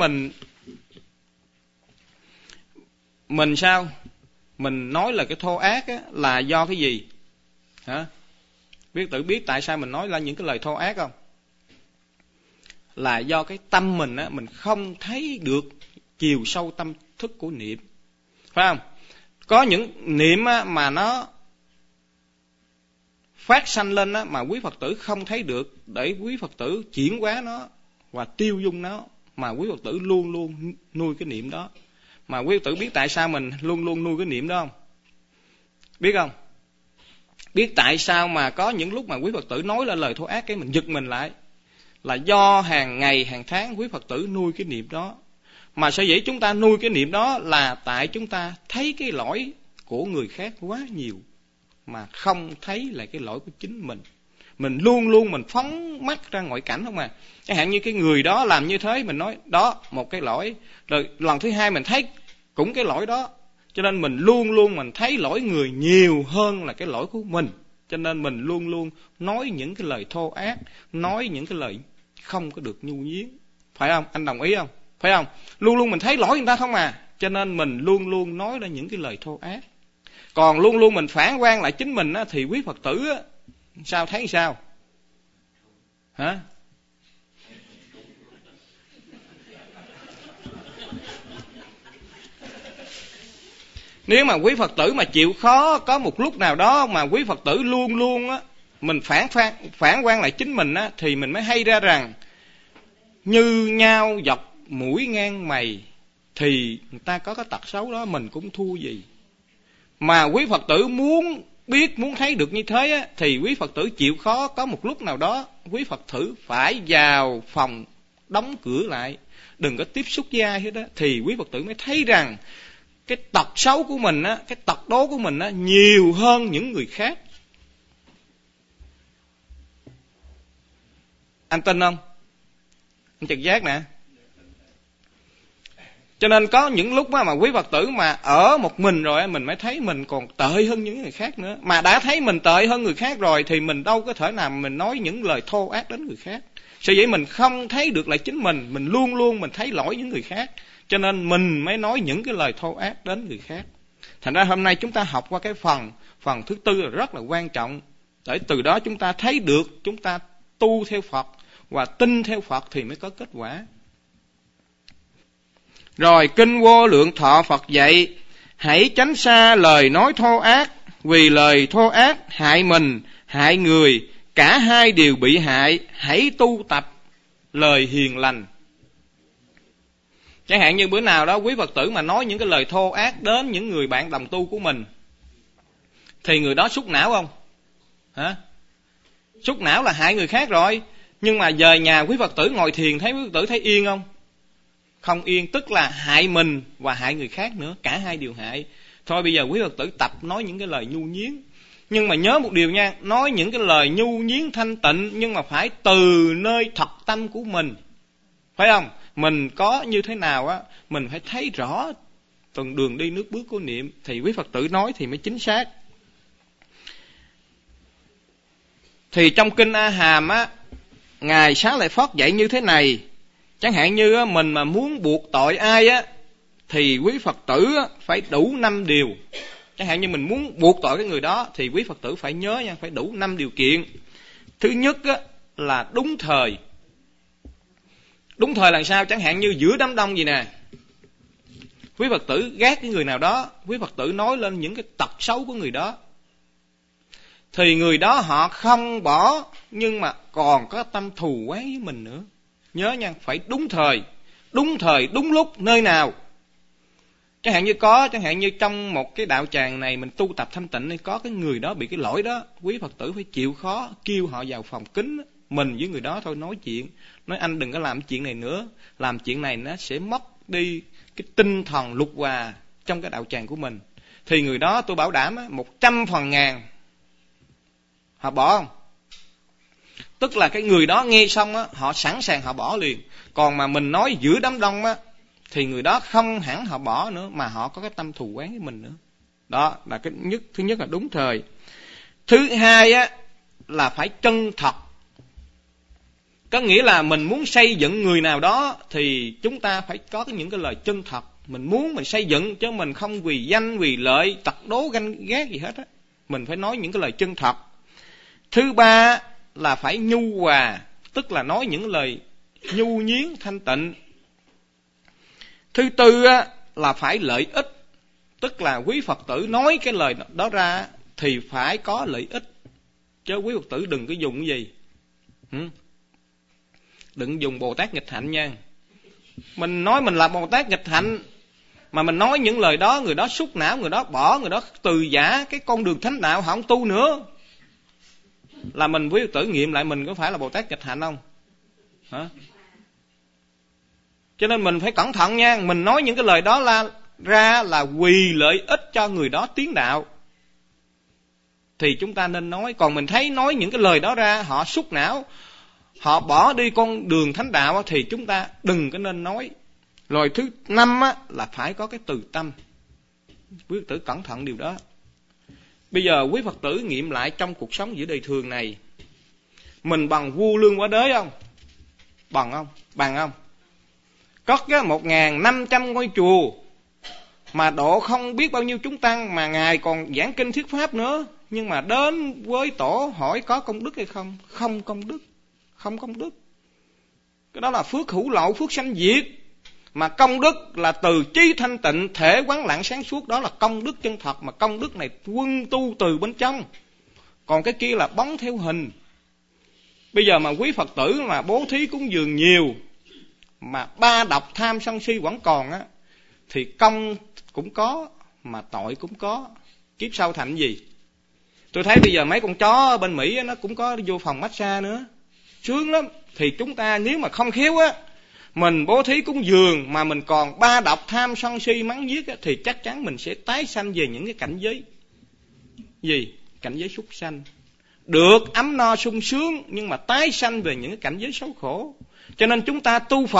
mình sao? Mình nói là cái thô ác á, là do cái gì? Hả? Biết tại sao mình nói là những cái lời thô ác không? Là do cái tâm mình á, mình không thấy được chiều sâu tâm thức của niệm. Phải không? Có những niệm á, mà nó phát sanh lên á, mà quý Phật tử không thấy được, để quý Phật tử chuyển hóa nó và tiêu dung nó, mà quý Phật tử luôn luôn nuôi cái niệm đó. Mà quý Phật tử biết tại sao mình luôn luôn nuôi cái niệm đó không? Biết không? Biết tại sao mà có những lúc mà quý Phật tử nói lên lời thô ác cái mình giật mình lại, là do hàng ngày hàng tháng quý Phật tử nuôi cái niệm đó. Mà sở dĩ chúng ta nuôi cái niệm đó là tại chúng ta thấy cái lỗi của người khác quá nhiều, mà không thấy là cái lỗi của chính mình. Mình luôn luôn mình phóng mắt ra ngoại cảnh không à. Chẳng hạn như cái người đó làm như thế, mình nói đó một cái lỗi, rồi lần thứ hai mình thấy cũng cái lỗi đó. Cho nên mình luôn luôn mình thấy lỗi người nhiều hơn là cái lỗi của mình. Cho nên mình luôn luôn nói những cái lời thô ác, nói những cái lời không có được nhu nhuyến. Phải không? Anh đồng ý không? Phải không? Luôn luôn mình thấy lỗi người ta không à. Cho nên mình luôn luôn nói ra những cái lời thô ác. Còn luôn luôn mình phản quan lại chính mình á, thì quý Phật tử á, sao thấy sao? Hả? Nếu mà quý Phật tử mà chịu khó, có một lúc nào đó mà quý Phật tử luôn luôn á, mình phản quan lại chính mình á, thì mình mới hay ra rằng như nhau dọc mũi ngang mày, thì người ta có cái tật xấu đó, mình cũng thua gì. Mà quý Phật tử muốn biết, muốn thấy được như thế á, thì quý Phật tử chịu khó, có một lúc nào đó quý Phật tử phải vào phòng đóng cửa lại, đừng có tiếp xúc với ai hết đó, thì quý Phật tử mới thấy rằng cái tật xấu của mình á, cái tật đố của mình á, nhiều hơn những người khác. Anh tin không? Anh trực giác nè. Cho nên có những lúc mà quý Phật tử mà ở một mình rồi mình mới thấy mình còn tệ hơn những người khác nữa. Mà đã thấy mình tệ hơn người khác rồi thì mình đâu có thể nào mình nói những lời thô ác đến người khác. Sở dĩ mình không thấy được lại chính mình luôn luôn mình thấy lỗi những người khác. Cho nên mình mới nói những cái lời thô ác đến người khác. Thành ra hôm nay chúng ta học qua cái phần thứ tư là rất là quan trọng. Để từ đó chúng ta thấy được chúng ta tu theo Phật và tin theo Phật thì mới có kết quả. Rồi Kinh Vô Lượng Thọ Phật dạy, hãy tránh xa lời nói thô ác, vì lời thô ác hại mình, hại người, cả hai đều bị hại, hãy tu tập lời hiền lành. Chẳng hạn như bữa nào đó quý Phật tử mà nói những cái lời thô ác đến những người bạn đồng tu của mình, thì người đó sút não không? Hả? Sút não là hại người khác rồi. Nhưng mà về nhà quý Phật tử ngồi thiền thấy quý Phật tử thấy yên không? Không yên, tức là hại mình và hại người khác nữa, cả hai đều hại. Thôi bây giờ quý Phật tử tập nói những cái lời nhu nhiếng. Nhưng mà nhớ một điều nha, nói những cái lời nhu nhiếng thanh tịnh nhưng mà phải từ nơi thật tâm của mình. Phải không? Mình có như thế nào á, mình phải thấy rõ từng đường đi nước bước của niệm thì quý Phật tử nói thì mới chính xác. Thì trong Kinh A Hàm á, Ngài Xá Lợi Phất dạy như thế này. Chẳng hạn như á, mình mà muốn buộc tội ai á, thì quý Phật tử á, phải đủ 5 điều. Chẳng hạn như mình muốn buộc tội cái người đó thì quý Phật tử phải nhớ nha, phải đủ 5 điều kiện. Thứ nhất á, là đúng thời. Đúng thời là sao? Chẳng hạn như giữa đám đông gì nè, quý Phật tử ghét cái người nào đó, quý Phật tử nói lên những cái tật xấu của người đó, thì người đó họ không bỏ nhưng mà còn có tâm thù oán với mình nữa. Nhớ nha, phải đúng thời, đúng lúc, nơi nào. Chẳng hạn như trong một cái đạo tràng này mình tu tập thanh tịnh, có cái người đó bị cái lỗi đó, quý Phật tử phải chịu khó kêu họ vào phòng kín, mình với người đó thôi nói chuyện, nói anh đừng có làm chuyện này nữa, làm chuyện này nó sẽ mất đi cái tinh thần lục hòa trong cái đạo tràng của mình. Thì người đó tôi bảo đảm 100% họ bỏ không? Tức là cái người đó nghe xong á, họ sẵn sàng họ bỏ liền. Còn mà mình nói giữa đám đông á, thì người đó không hẳn họ bỏ nữa, mà họ có cái tâm thù oán với mình nữa. Đó là cái nhất. Thứ nhất là đúng thời. Thứ hai á, là phải chân thật. Có nghĩa là mình muốn xây dựng người nào đó thì chúng ta phải có những cái lời chân thật. Mình muốn mình xây dựng chứ mình không vì danh, vì lợi, tật đố, ganh ghét gì hết á. Mình phải nói những cái lời chân thật. Thứ ba là phải nhu hòa, tức là nói những lời nhu nhiếng thanh tịnh. Thứ tư á, là phải lợi ích, tức là quý Phật tử nói cái lời đó ra thì phải có lợi ích, chứ quý Phật tử đừng có dùng cái gì, đừng dùng Bồ Tát nghịch hạnh nha. Mình nói mình là Bồ Tát nghịch hạnh mà mình nói những lời đó, người đó sút não, người đó bỏ, người đó từ giả cái con đường thánh đạo, họ không tu nữa, là mình quý Phật tử nghiệm lại mình có phải là Bồ Tát nghịch hạnh không? Hả? Cho nên mình phải cẩn thận nha. Mình nói những cái lời đó ra là vì lợi ích cho người đó tiến đạo thì chúng ta nên nói. Còn mình thấy nói những cái lời đó ra họ sút não, họ bỏ đi con đường thánh đạo thì chúng ta đừng có nên nói. Rồi thứ năm á, là phải có cái từ tâm. Quý Phật tử cẩn thận điều đó. Bây giờ quý Phật tử nghiệm lại trong cuộc sống giữa đời thường này, mình bằng vua lương quả đế không? Bằng không? Bằng không? Cất 1.500 ngôi chùa mà độ không biết bao nhiêu chúng tăng, mà Ngài còn giảng kinh thuyết pháp nữa, nhưng mà đến với tổ hỏi có công đức hay không? Không công đức. Không công đức. Cái đó là phước hữu lậu, phước sanh diệt. Mà công đức là từ trí thanh tịnh, thể quán lặng sáng suốt, đó là công đức chân thật. Mà công đức này quân tu từ bên trong, còn cái kia là bóng theo hình. Bây giờ mà quý Phật tử mà bố thí cúng dường nhiều mà ba độc tham sân si vẫn còn á, thì công cũng có mà tội cũng có. Kiếp sau thành gì? Tôi thấy bây giờ mấy con chó bên Mỹ nó cũng có vô phòng massage nữa, sướng lắm. Thì chúng ta nếu mà không khéo á, mình bố thí cúng dường mà mình còn ba độc tham sân si mắng giết á, thì chắc chắn mình sẽ tái sanh về những cái cảnh giới gì? Cảnh giới súc sanh. Được ấm no sung sướng nhưng mà tái sanh về những cái cảnh giới xấu khổ. Cho nên chúng ta tu Phật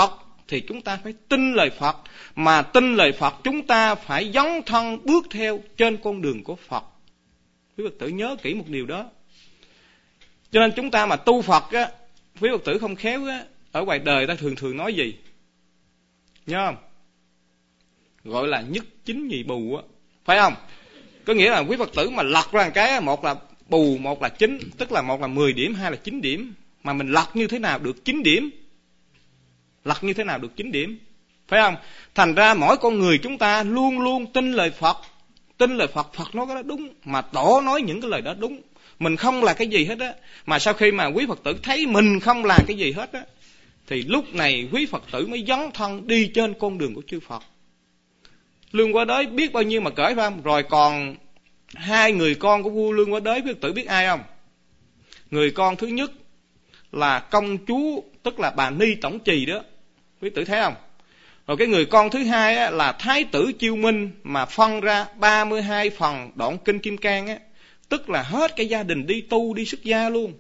thì chúng ta phải tin lời Phật. Mà tin lời Phật chúng ta phải dấn thân bước theo trên con đường của Phật. Quý Phật tử nhớ kỹ một điều đó. Cho nên chúng ta mà tu Phật á, quý Phật tử không khéo á, ở ngoài đời ta thường nói gì? Nhớ không? Gọi là nhất chính nhì bù á, phải không? Có nghĩa là quý Phật tử mà lật ra một cái, một là bù, một là chính, tức là một là 10 điểm, hai là 9 điểm. Mà mình lật như thế nào được 9 điểm? Lật như thế nào được 9 điểm? Phải không? Thành ra mỗi con người chúng ta luôn luôn tin lời Phật. Tin lời Phật, Phật nói cái đó đúng, mà Tổ nói những cái lời đó đúng. Mình không là cái gì hết á. Mà sau khi mà quý Phật tử thấy mình không là cái gì hết á, thì lúc này quý Phật tử mới dấn thân đi trên con đường của chư Phật. Lương Quá Đới biết bao nhiêu mà kể, phải không? Rồi còn hai người con của vua Lương Quá Đới, quý Phật tử biết ai không? Người con thứ nhất là công chúa, tức là bà Ni Tổng Trì đó, quý Phật tử thấy không? Rồi cái người con thứ hai á, là Thái tử Chiêu Minh, mà phân ra 32 phần đoạn kinh Kim Cang á, tức là hết cái gia đình đi tu, đi xuất gia luôn.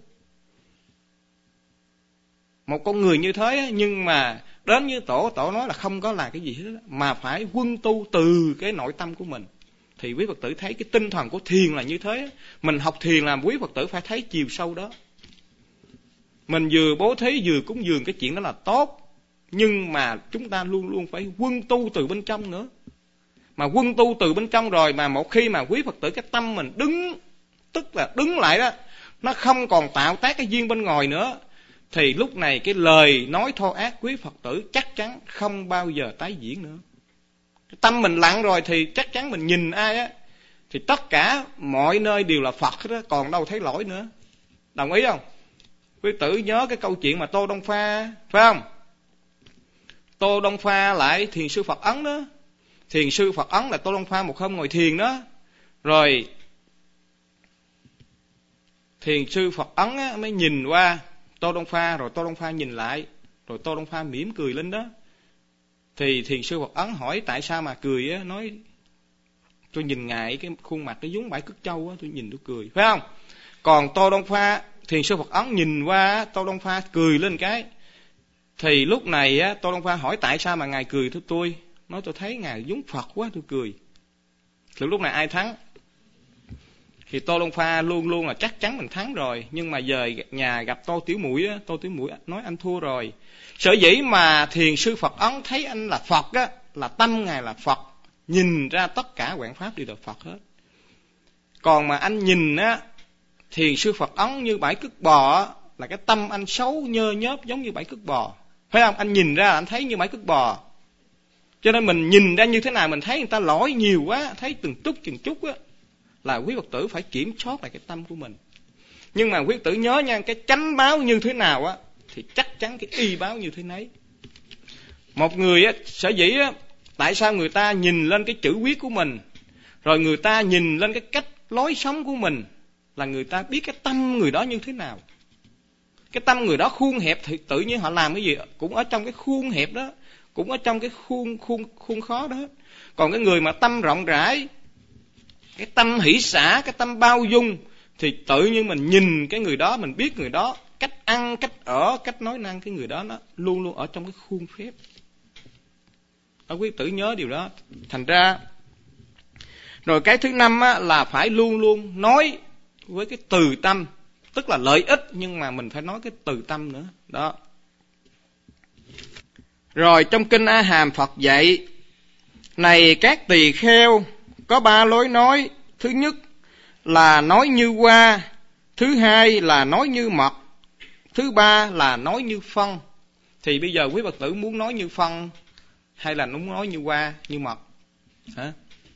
Một con người như thế á, nhưng mà đến như Tổ nói là không có là cái gì hết, mà phải quân tu từ cái nội tâm của mình. Thì quý Phật tử thấy cái tinh thần của thiền là như thế. Mình học thiền làm quý Phật tử phải thấy chiều sâu đó. Mình vừa bố thí vừa cúng dường, cái chuyện đó là tốt, nhưng mà chúng ta luôn luôn phải quân tu từ bên trong nữa. Mà quân tu từ bên trong rồi, mà một khi mà quý Phật tử cái tâm mình đứng, tức là đứng lại đó, nó không còn tạo tác cái duyên bên ngoài nữa, thì lúc này cái lời nói thô ác quý Phật tử chắc chắn không bao giờ tái diễn nữa. Cái tâm mình lặng rồi thì chắc chắn mình nhìn ai á, thì tất cả mọi nơi đều là Phật đó, còn đâu thấy lỗi nữa. Đồng ý không? Quý tử nhớ cái câu chuyện mà Tô Đông Pha, phải không? Tô Đông Pha lại thiền sư Phật Ấn đó. Thiền sư Phật Ấn là Tô Đông Pha một hôm ngồi thiền đó. Rồi thiền sư Phật Ấn á, mới nhìn qua Tô Đông Pha, rồi Tô Đông Pha nhìn lại, rồi Tô Đông Pha mỉm cười lên đó. Thì thiền sư Phật Ấn hỏi tại sao mà cười á, nói tôi nhìn ngại cái khuôn mặt cái giống bãi cất trâu á, tôi nhìn tôi cười, phải không? Còn Tô Đông Pha, thiền sư Phật Ấn nhìn qua Tô Đông Pha cười lên cái. Thì lúc này á, Tô Đông Pha hỏi tại sao mà ngài cười thưa tôi, nói tôi thấy ngài giống Phật quá tôi cười. Thì lúc này ai thắng? Thì Tô Đông Pha luôn luôn là chắc chắn mình thắng rồi, nhưng mà giờ nhà gặp Tô Tiểu Muội á, Tô Tiểu Muội nói anh thua rồi. Sở dĩ mà thiền sư Phật Ấn thấy anh là Phật á, là tâm ngài là Phật, nhìn ra tất cả quảng pháp đều là Phật hết. Còn mà anh nhìn á, thiền sư Phật Ấn như bãi cứt bò á, là cái tâm anh xấu nhơ nhớp giống như bãi cứt bò, phải không? Anh nhìn ra anh thấy như bãi cứt bò. Cho nên mình nhìn ra như thế nào mình thấy người ta lỗi nhiều quá, thấy từng chút á, là quý Phật tử phải kiểm soát lại cái tâm của mình. Nhưng mà quý Phật tử nhớ nha, cái chánh báo như thế nào á, thì chắc chắn cái y báo như thế nấy. Một người á, sở dĩ á, tại sao người ta nhìn lên cái chữ viết của mình, rồi người ta nhìn lên cái cách lối sống của mình, là người ta biết cái tâm người đó như thế nào. Cái tâm người đó khuôn hẹp thì tự nhiên họ làm cái gì cũng ở trong cái khuôn hẹp đó, cũng ở trong cái khuôn khó đó. Còn cái người mà tâm rộng rãi, cái tâm hỷ xả, cái tâm bao dung, thì tự nhiên mình nhìn cái người đó, mình biết người đó, cách ăn, cách ở, cách nói năng, cái người đó nó luôn luôn ở trong cái khuôn phép. Đó, quý tử nhớ điều đó. Thành ra rồi cái thứ năm á, là phải luôn luôn nói với cái từ tâm, tức là lợi ích, nhưng mà mình phải nói cái từ tâm nữa đó. Rồi trong kinh A Hàm Phật dạy, này các tỳ kheo, có 3 lối nói. Thứ nhất là nói như hoa, thứ hai là nói như mật, thứ ba là nói như phân. Thì bây giờ quý Phật tử muốn nói như phân hay là muốn nói như hoa, như mật? Hả?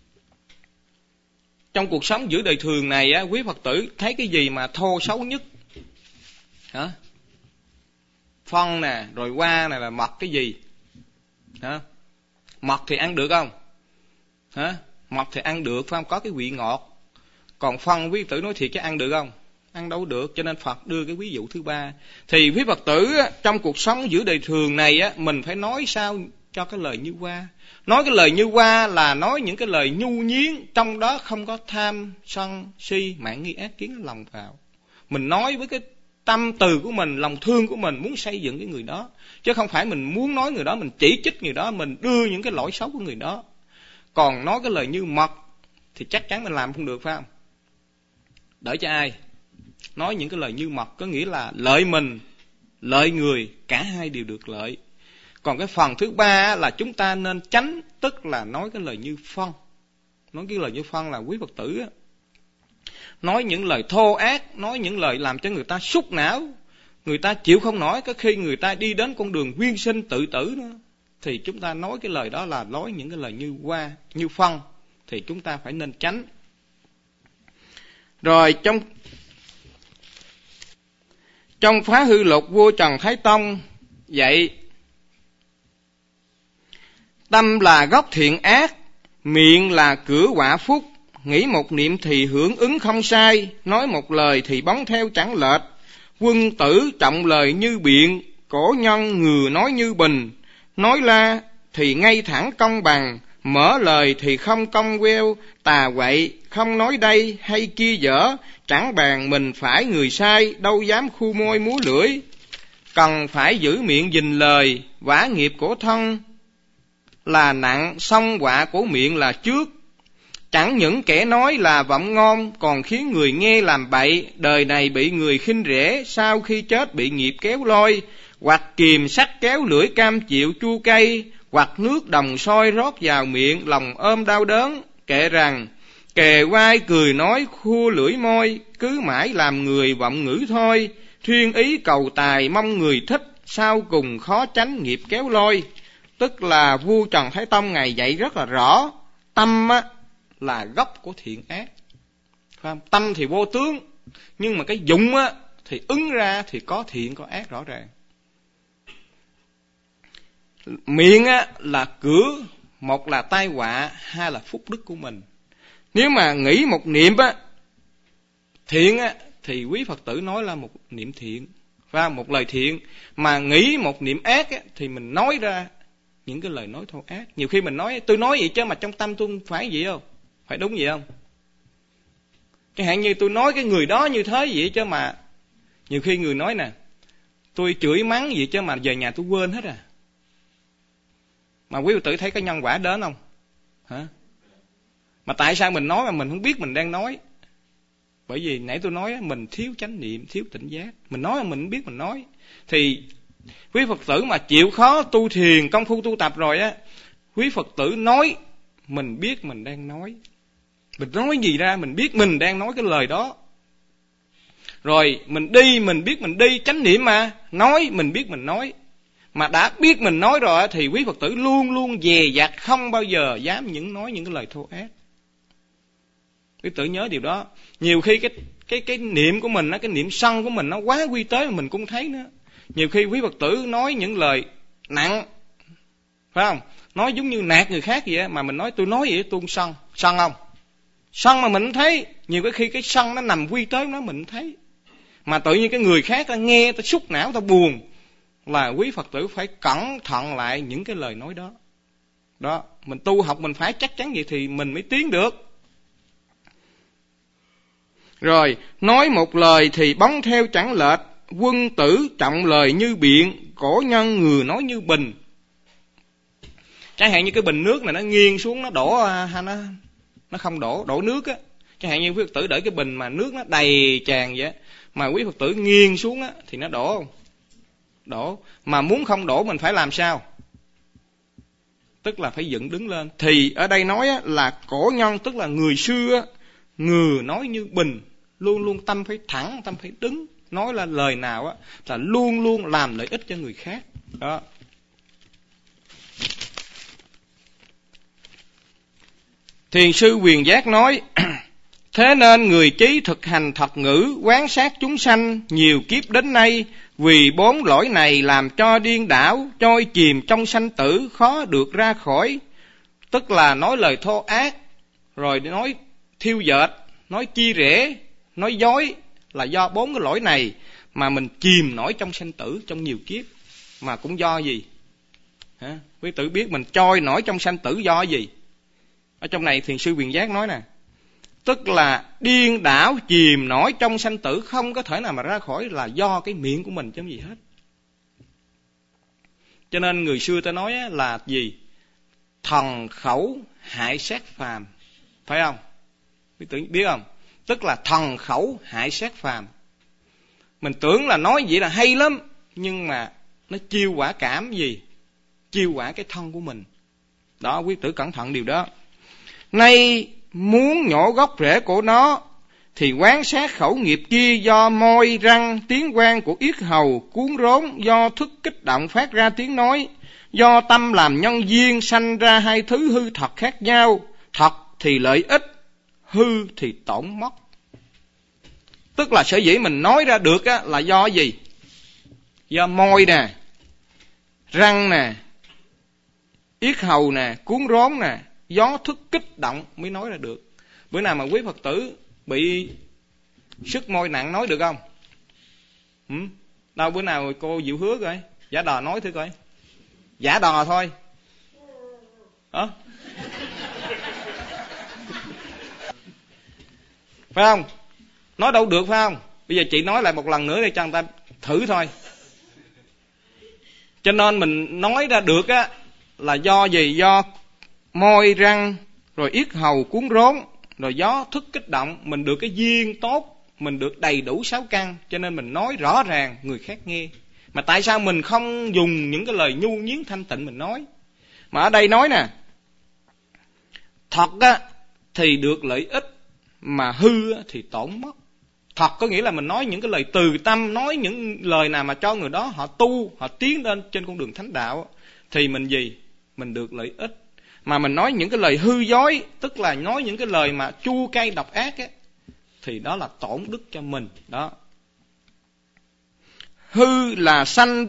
Trong cuộc sống giữa đời thường này á, quý Phật tử thấy cái gì mà thô xấu nhất? Hả? Phân nè, rồi hoa nè, là mật cái gì? Hả? Mật thì ăn được không? Hả? Mật thì ăn được, phải không? Có cái vị ngọt. Còn phân quý Phật tử nói thiệt chứ ăn được không? Ăn đâu được. Cho nên Phật đưa cái ví dụ thứ ba. Thì quý Phật tử trong cuộc sống giữa đời thường này á, mình phải nói sao cho cái lời như hoa. Nói cái lời như hoa là nói những cái lời nhu nhiến, trong đó không có tham, sân, si, mạn nghi ác kiến lòng vào. Mình nói với cái tâm từ của mình, lòng thương của mình muốn xây dựng cái người đó, chứ không phải mình muốn nói người đó, mình chỉ trích người đó, mình đưa những cái lỗi xấu của người đó. Còn nói cái lời như mật thì chắc chắn mình làm không được, phải không? Đợi cho ai? Nói những cái lời như mật có nghĩa là lợi mình, lợi người, cả hai đều được lợi. Còn cái phần thứ ba là chúng ta nên tránh, tức là nói cái lời như phân. Nói cái lời như phân là quý Phật tử á, nói những lời thô ác, nói những lời làm cho người ta sút não, người ta chịu không nổi. Có khi người ta đi đến con đường quyên sinh tự tử nữa, thì chúng ta nói cái lời đó là nói những cái lời như phân, thì chúng ta phải nên tránh. Rồi trong Phá Hư Lục, vua Trần Thái Tông dạy: tâm là gốc thiện ác, miệng là cửa quả phúc. Nghĩ một niệm thì hưởng ứng không sai, nói một lời thì bóng theo chẳng lệch. Quân tử trọng lời như biện, cổ nhân ngừa nói như bình. Nói la thì ngay thẳng công bằng, mở lời thì không cong queo. Tà quậy không nói đây hay kia dở, chẳng bàn mình phải người sai, đâu dám khu môi múa lưỡi. Cần phải giữ miệng gìn lời, vả nghiệp của thân là nặng, song họa của miệng là trước. Chẳng những kẻ nói là vọng ngôn, còn khiến người nghe làm bậy. Đời này bị người khinh rẻ, sau khi chết bị nghiệp kéo lôi. Hoặc kìm sắt kéo lưỡi cam chịu chua cay, hoặc nước đồng sôi rót vào miệng, lòng ôm đau đớn. Kệ rằng kề vai cười nói khua lưỡi môi, cứ mãi làm người vọng ngữ thôi. Thuyên ý cầu tài mong người thích, sau cùng khó tránh nghiệp kéo lôi. Tức là vua Trần Thái Tông Ngài dạy rất là rõ, tâm á là gốc của thiện ác, phải không? Tâm thì vô tướng, nhưng mà cái dụng á thì ứng ra thì có thiện có ác rõ ràng. Miệng á là cửa, một là tai họa, hai là phúc đức của mình. Nếu mà nghĩ một niệm á thiện á thì quý Phật tử nói là một niệm thiện, phải không? Một lời thiện. Mà nghĩ một niệm ác á thì mình nói ra những cái lời nói thô ác. Nhiều khi mình nói, tôi nói vậy chứ mà trong tâm tôi không phải vậy không? Phải đúng vậy không? Chẳng hạn như tôi nói cái người đó như thế vậy chứ mà nhiều khi người nói nè, tôi chửi mắng vậy chứ mà về nhà tôi quên hết à. Mà quý Phật tử thấy cái nhân quả đến không? Hả? Mà tại sao mình nói mà mình không biết mình đang nói? Bởi vì nãy tôi nói mình thiếu chánh niệm, thiếu tỉnh giác. Mình nói mà mình không biết mình nói. Thì quý Phật tử mà chịu khó tu thiền, công phu tu tập rồi á, quý Phật tử nói mình biết mình đang nói. Mình nói gì ra mình biết mình đang nói cái lời đó. Rồi mình đi mình biết mình đi, chánh niệm mà. Nói mình biết mình nói. Mà đã biết mình nói rồi thì quý Phật tử luôn luôn dè dặt, không bao giờ dám nói những cái lời thô ác. Quý Phật tử nhớ điều đó. Nhiều khi cái niệm của mình, cái niệm sân của mình nó quá quy tế mà mình cũng thấy nữa. Nhiều khi quý Phật tử nói những lời nặng, phải không? Nói giống như nạt người khác vậy á, mà mình nói tôi nói vậy tôi sân. Sân không? Sân mà mình không thấy. Nhiều khi cái sân nó nằm quy tế nó mình không thấy. Mà tự nhiên cái người khác ta nghe, ta xúc não, ta buồn. Là quý Phật tử phải cẩn thận lại những cái lời nói đó. Đó, mình tu học mình phải chắc chắn vậy thì mình mới tiến được. Rồi, nói một lời thì bóng theo chẳng lệch. Quân tử trọng lời như biện, cổ nhân ngừa nói như bình. Chẳng hạn như cái bình nước này nó nghiêng xuống, nó đổ, nó không đổ nước á. Chẳng hạn như quý Phật tử để cái bình mà nước nó đầy tràn vậy, mà quý Phật tử nghiêng xuống á thì nó đổ không? Đổ. Mà muốn không đổ mình phải làm sao? Tức là phải dựng đứng lên. Thì ở đây nói á, là cổ nhân, tức là người xưa á, ngừa nói như bình, luôn luôn tâm phải thẳng, tâm phải đứng. Nói là lời nào á là luôn luôn làm lợi ích cho người khác. Đó. Thiền sư Quyền Giác nói: thế nên người trí thực hành thật ngữ, quán sát chúng sanh nhiều kiếp đến nay, vì 4 lỗi này làm cho điên đảo, trôi chìm trong sanh tử, khó được ra khỏi. Tức là nói lời thô ác, rồi nói thiêu dệt, nói chia rẽ, nói dối, là do 4 cái lỗi này mà mình chìm nổi trong sanh tử, trong nhiều kiếp. Mà cũng do gì? Hả? Quý tử biết mình trôi nổi trong sanh tử do gì? Ở trong này Thiền sư Quyền Giác nói nè, tức là điên đảo chìm nổi trong sanh tử, không có thể nào mà ra khỏi, là do cái miệng của mình chứ không gì hết. Cho nên người xưa ta nói là gì? Thần khẩu hại sát phàm, phải không? Biết không? Tức là thần khẩu hại sát phàm. Mình tưởng là nói vậy là hay lắm, nhưng mà nó chiêu quả cảm gì? Chiêu quả cái thân của mình. Đó, quý tử cẩn thận điều đó. Nay muốn nhổ gốc rễ của nó thì quán sát khẩu nghiệp kia, do môi răng tiếng quan của yết hầu cuốn rốn, do thức kích động phát ra tiếng nói, do tâm làm nhân duyên sanh ra hai thứ hư thật khác nhau. Thật thì lợi ích, hư thì tổn mất. Tức là sở dĩ mình nói ra được á, là do gì? Do môi nè, răng nè, yết hầu nè, cuốn rốn nè, gió thức kích động mới nói ra được. Bữa nào mà quý Phật tử bị sức môi nặng nói được không? Đâu bữa nào cô Diệu hứa coi, giả đò nói thử coi. Giả đò thôi. Phải không? Nói đâu được, phải không? Bây giờ chị nói lại một lần nữa để cho người ta thử thôi. Cho nên mình nói ra được á, là do gì? Do môi răng, rồi yết hầu cuốn rốn, rồi gió thức kích động. Mình được cái duyên tốt, mình được đầy đủ 6 căn, cho nên mình nói rõ ràng người khác nghe. Mà tại sao mình không dùng những cái lời nhu nhiến thanh tịnh mình nói? Mà ở đây nói nè, thật á thì được lợi ích, mà hư á thì tổn mất. Thật có nghĩa là mình nói những cái lời từ tâm, nói những lời nào mà cho người đó họ tu, họ tiến lên trên con đường thánh đạo, thì mình gì? Mình được lợi ích. Mà mình nói những cái lời hư dối, tức là nói những cái lời mà chua cay độc ác á, thì đó là tổn đức cho mình. Đó. Hư là sanh,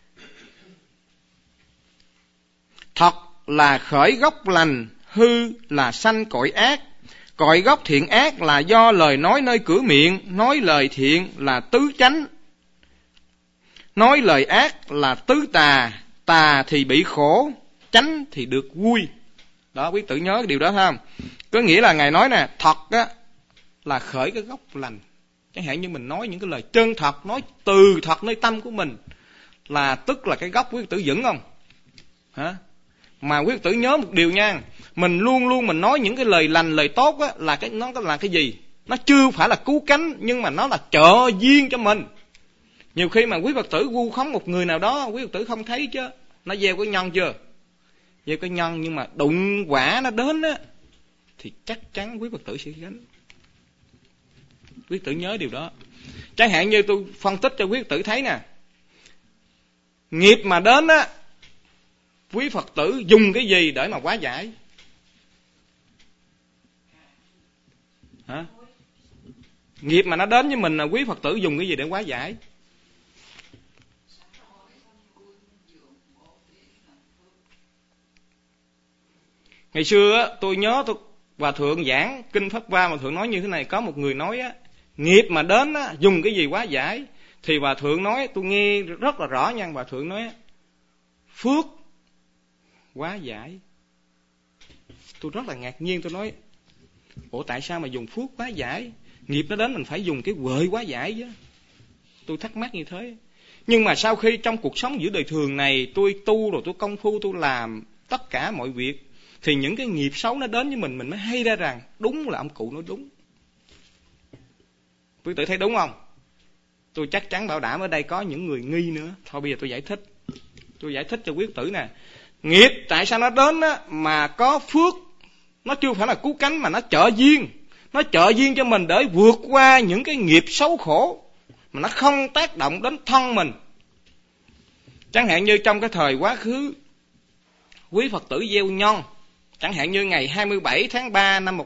thật là khởi gốc lành, hư là sanh cội ác. Cội gốc thiện ác là do lời nói nơi cửa miệng, nói lời thiện là tứ chánh, nói lời ác là tứ tà. Tà thì bị khổ, chánh thì được vui. Đó, quý tử nhớ cái điều đó không? Có nghĩa là Ngài nói nè, thật á là khởi cái gốc lành. Chẳng hạn như mình nói những cái lời chân thật, nói từ thật nơi tâm của mình, là tức là cái gốc quý tử vững không? Hả? Mà quý tử nhớ một điều nha, mình luôn luôn mình nói những cái lời lành, lời tốt á, là nó là cái gì? Nó chưa phải là cứu cánh, nhưng mà nó là trợ duyên cho mình. Nhiều khi mà quý Phật tử vu khống một người nào đó, quý Phật tử không thấy chứ, nó gieo cái nhân chưa? Gieo cái nhân, nhưng mà đụng quả nó đến á, thì chắc chắn quý Phật tử sẽ gánh. Quý Phật tử nhớ điều đó. Chẳng hạn như tôi phân tích cho quý Phật tử thấy nè, nghiệp mà đến á, quý Phật tử dùng cái gì để mà hóa giải? Hả? Nghiệp mà nó đến với mình là quý Phật tử dùng cái gì để hóa giải? Ngày xưa á, tôi nhớ Hòa Thượng giảng Kinh Pháp Hoa, Hòa Thượng nói như thế này, có một người nói á, nghiệp mà đến á, dùng cái gì hóa giải? Thì Hòa Thượng nói, tôi nghe rất là rõ nha, Hòa Thượng nói phước hóa giải. Tôi rất là ngạc nhiên, tôi nói ủa tại sao mà dùng phước hóa giải? Nghiệp nó đến mình phải dùng cái huệ hóa giải chứ. Tôi thắc mắc như thế. Nhưng mà sau khi trong cuộc sống giữa đời thường này, tôi tu rồi tôi công phu, tôi làm tất cả mọi việc, thì những cái nghiệp xấu nó đến với mình mới hay ra rằng đúng là ông cụ nói đúng. Quý tử thấy đúng không? Tôi chắc chắn bảo đảm ở đây có những người nghi nữa. Thôi bây giờ tôi giải thích. Tôi giải thích cho quý tử nè. Nghiệp tại sao nó đến á, mà có phước, nó chưa phải là cứu cánh mà nó trợ duyên. Nó trợ duyên cho mình để vượt qua những cái nghiệp xấu khổ mà nó không tác động đến thân mình. Chẳng hạn như trong cái thời quá khứ, quý Phật tử gieo nhân. Chẳng hạn như ngày 27 tháng 3 năm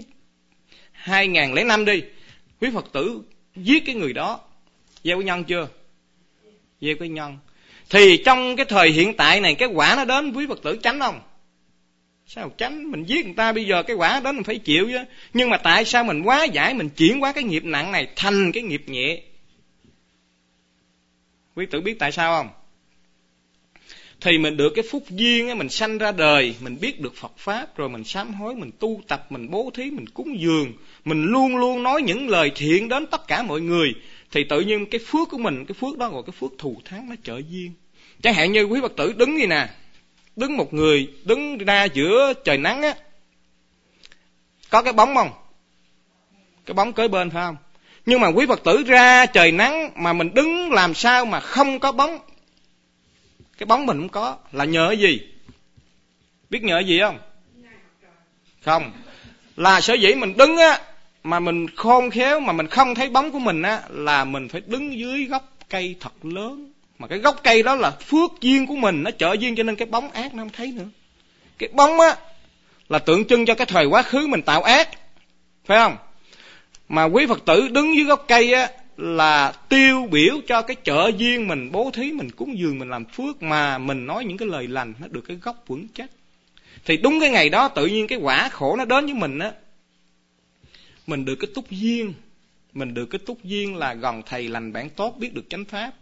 2005 đi, quý Phật tử giết cái người đó, gieo cái nhân chưa? Gieo cái nhân. Thì trong cái thời hiện tại này, cái quả nó đến, quý Phật tử tránh không? Sao tránh? Mình giết người ta, bây giờ cái quả đến mình phải chịu chứ. Nhưng mà tại sao mình hóa giải, mình chuyển hóa cái nghiệp nặng này thành cái nghiệp nhẹ? Quý tử biết tại sao không? thì mình được cái phúc duyên á, mình sanh ra đời, mình biết được Phật Pháp, rồi mình sám hối, mình tu tập, mình bố thí, mình cúng dường, mình luôn luôn nói những lời thiện đến tất cả mọi người, thì tự nhiên cái phước của mình, cái phước đó gọi cái phước thù thắng, nó trợ duyên. Chẳng hạn như quý Phật tử đứng như nè, đứng một người đứng ra giữa trời nắng á, có cái bóng không? Cái bóng kế bên phải không? Nhưng mà quý Phật tử ra trời nắng mà mình đứng làm sao mà không có bóng? Cái bóng mình không có, là nhờ cái gì? Biết nhờ cái gì không? Không. Là sở dĩ mình đứng á, mà mình khôn khéo mà mình không thấy bóng của mình á, là mình phải đứng dưới gốc cây thật lớn. Mà cái gốc cây đó là phước duyên của mình, nó trợ duyên, cho nên cái bóng ác nó không thấy nữa. Cái bóng á là tượng trưng cho cái thời quá khứ mình tạo ác, phải không? Mà quý Phật tử đứng dưới gốc cây á là tiêu biểu cho cái trợ duyên, mình bố thí, mình cúng dường, mình làm phước, mà mình nói những cái lời lành, nó được cái gốc vững chắc. Thì đúng cái ngày đó tự nhiên cái quả khổ nó đến với mình á, mình được cái túc duyên. Mình được cái túc duyên là gần thầy lành bạn tốt, biết được chánh pháp.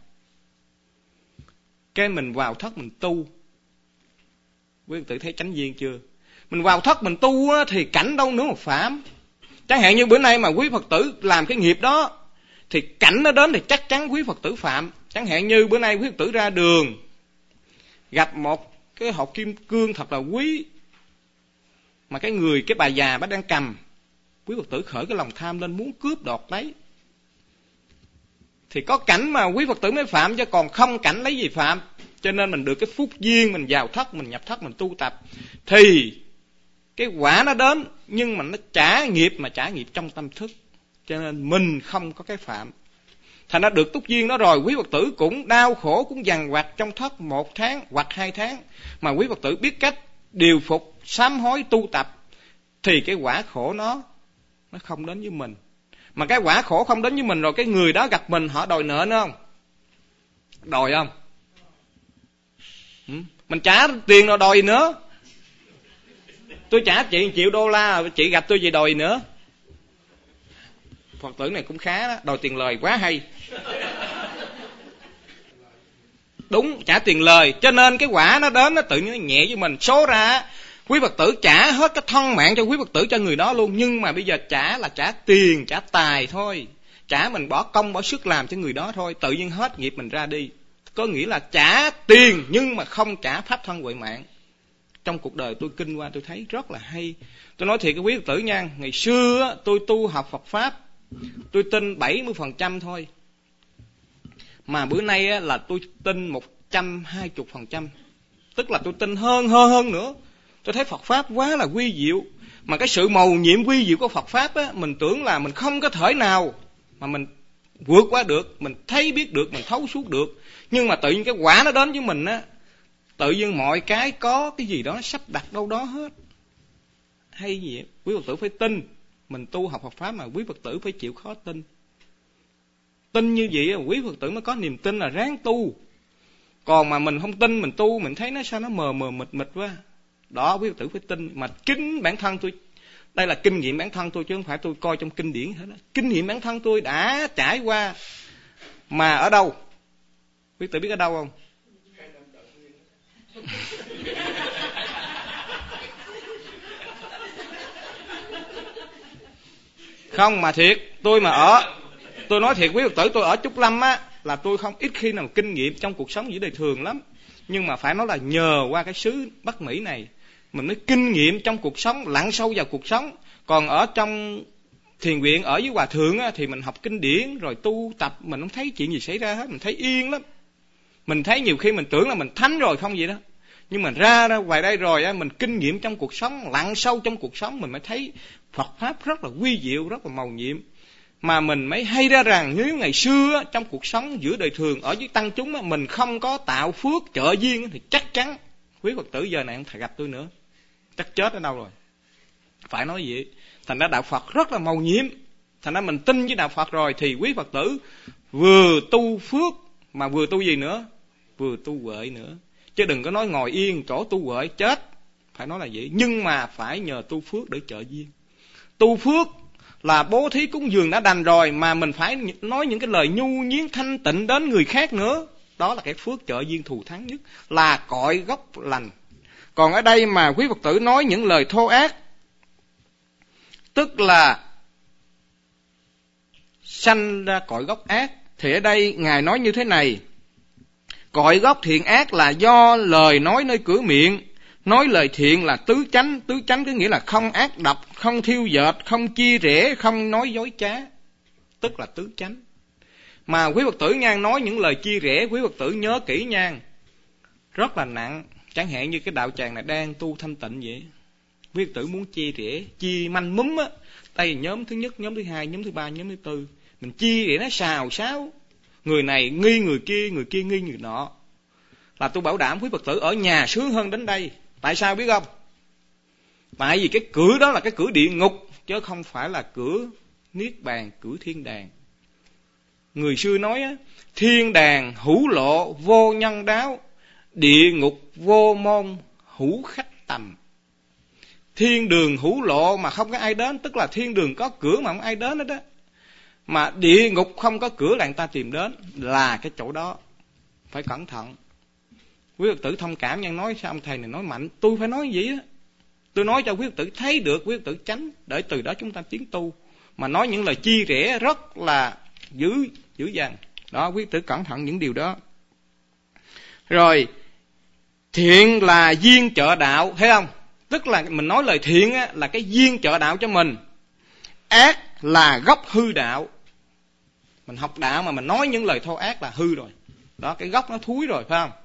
Cái mình vào thất mình tu. Quý Phật tử thấy chánh duyên chưa? Mình vào thất mình tu á, thì cảnh đâu nữa mà phạm. Chẳng hạn như bữa nay mà quý Phật tử làm cái nghiệp đó, thì cảnh nó đến thì chắc chắn quý Phật tử phạm. Chẳng hạn như bữa nay quý Phật tử ra đường, gặp một cái hộp kim cương thật là quý, mà cái bà già bà đang cầm, quý Phật tử khởi cái lòng tham lên muốn cướp đoạt lấy, thì có cảnh mà quý Phật tử mới phạm, chứ còn không cảnh lấy gì phạm. Cho nên mình được cái phúc duyên, mình vào thất, mình nhập thất, mình tu tập, thì cái quả nó đến, nhưng mà nó trả nghiệp, mà trả nghiệp trong tâm thức, cho nên mình không có cái phạm. Thành ra được túc duyên đó rồi, quý Phật tử cũng đau khổ, cũng dằn vặt trong thất 1 tháng hoặc 2 tháng, mà quý Phật tử biết cách điều phục, sám hối, tu tập, thì cái quả khổ nó không đến với mình. Mà cái quả khổ không đến với mình rồi, cái người đó gặp mình họ đòi nợ nữa không? Đòi không? Mình trả tiền rồi đòi nữa. Tôi trả chị $1 triệu, chị gặp tôi gì đòi nữa? Phật tử này cũng khá đó, đòi tiền lời quá hay. Đúng, trả tiền lời, cho nên cái quả nó đến nó tự nhiên nó nhẹ với mình. Số ra quý Phật tử trả hết cái thân mạng cho quý Phật tử, cho người đó luôn, nhưng mà bây giờ trả là trả tiền, trả tài thôi. Trả mình bỏ công bỏ sức làm cho người đó thôi, tự nhiên hết nghiệp mình ra đi. Có nghĩa là trả tiền nhưng mà không trả pháp thân huệ mạng. Trong cuộc đời tôi kinh qua tôi thấy rất là hay. Tôi nói thiệt cái quý Phật tử nha, ngày xưa tôi tu học Phật Pháp, tôi tin 70% thôi. Mà bữa nay là tôi tin 120%. Tức là tôi tin hơn nữa. Tôi thấy Phật Pháp quá là quy diệu. Mà cái sự mầu nhiệm quy diệu của Phật Pháp á, mình tưởng là mình không có thể nào mà mình vượt qua được, mình thấy biết được, mình thấu suốt được. Nhưng mà tự nhiên cái quả nó đến với mình á, tự nhiên mọi cái có cái gì đó sắp đặt đâu đó hết. Hay gì vậy? Quý Phật tử phải tin. Mình tu học Phật Pháp mà quý Phật tử phải chịu khó tin. Tin như vậy quý Phật tử mới có niềm tin là ráng tu. Còn mà mình không tin, mình tu, mình thấy nó sao nó mờ mịt quá. Đó, quý Phật tử phải tin. Mà chính bản thân tôi, đây là kinh nghiệm bản thân tôi, chứ không phải tôi coi trong kinh điển hết đó. Kinh nghiệm bản thân tôi đã trải qua. Mà ở đâu? Quý Phật tử biết ở đâu không? Không, mà thiệt, tôi nói thiệt quý Phật tử, tôi ở Trúc Lâm á, là tôi không ít khi nào kinh nghiệm trong cuộc sống giữa đời thường lắm. Nhưng mà phải nói là nhờ qua cái xứ Bắc Mỹ này, mình mới kinh nghiệm trong cuộc sống, lặn sâu vào cuộc sống. Còn ở trong thiền viện, ở với hòa thượng á, thì mình học kinh điển, rồi tu tập, mình không thấy chuyện gì xảy ra hết, mình thấy yên lắm. Mình thấy nhiều khi mình tưởng là mình thánh rồi không vậy đó. Nhưng mà ra ngoài đây rồi á, mình kinh nghiệm trong cuộc sống, lặn sâu trong cuộc sống, mình mới thấy Phật Pháp rất là quy diệu, rất là mầu nhiệm. Mà mình mới hay ra rằng nếu ngày xưa trong cuộc sống giữa đời thường ở với tăng chúng mình không có tạo phước trợ duyên thì chắc chắn quý Phật tử giờ này không thể gặp tôi nữa, chắc chết ở đâu rồi. Phải nói vậy. Thành ra đạo Phật rất là mầu nhiệm. Thành ra mình tin với đạo Phật rồi thì quý Phật tử vừa tu phước mà vừa tu gì nữa? Vừa tu huệ nữa. Chứ đừng có nói ngồi yên chỗ tu huệ chết. Phải nói là vậy. Nhưng mà phải nhờ tu phước để trợ duyên. Tu phước là bố thí cúng dường đã đành rồi, mà mình phải nói những cái lời nhu nhuyến thanh tịnh đến người khác nữa. Đó là cái phước trợ duyên thù thắng nhất, là cội gốc lành. Còn ở đây mà quý Phật tử nói những lời thô ác, tức là sanh ra cội gốc ác. Thì ở đây Ngài nói như thế này: cội gốc thiện ác là do lời nói nơi cửa miệng. Nói lời thiện là tứ chánh. Tứ chánh có nghĩa là không ác độc, không thiêu dệt, không chia rẽ, không nói dối trá, tức là tứ chánh. Mà quý Phật tử nha, nói những lời chia rẽ, quý Phật tử nhớ kỹ nha, rất là nặng. Chẳng hạn như cái đạo tràng này đang tu thanh tịnh vậy, quý Phật tử muốn chia rẽ, chia manh múm á, đây nhóm thứ nhất, nhóm thứ hai, nhóm thứ ba, nhóm thứ tư, mình chia rẽ nó xào xáo, người này nghi người kia nghi người nọ, là tôi bảo đảm quý Phật tử ở nhà sướng hơn đến đây. Tại sao biết không? Tại vì cái cửa đó là cái cửa địa ngục, chứ không phải là cửa niết bàn, cửa thiên đàng. Người xưa nói á, thiên đàng hữu lộ vô nhân đáo, địa ngục vô môn hữu khách tầm. Thiên đường hữu lộ mà không có ai đến, tức là thiên đường có cửa mà không ai đến hết đó. Mà địa ngục không có cửa là người ta tìm đến, là cái chỗ đó. Phải cẩn thận. Quý Phật tử thông cảm nha, nói sao ông thầy này nói mạnh, tôi phải nói vậy á. Tôi nói cho quý Phật tử thấy được, quý Phật tử tránh, để từ đó chúng ta tiến tu. Mà nói những lời chia rẽ rất là dữ dằn. Đó, quý Phật tử cẩn thận những điều đó. Rồi, thiện là duyên trợ đạo, thấy không? Tức là mình nói lời thiện á, là cái duyên trợ đạo cho mình. Ác là gốc hư đạo. Mình học đạo mà mình nói những lời thô ác là hư rồi. Đó, cái gốc nó thúi rồi, phải không?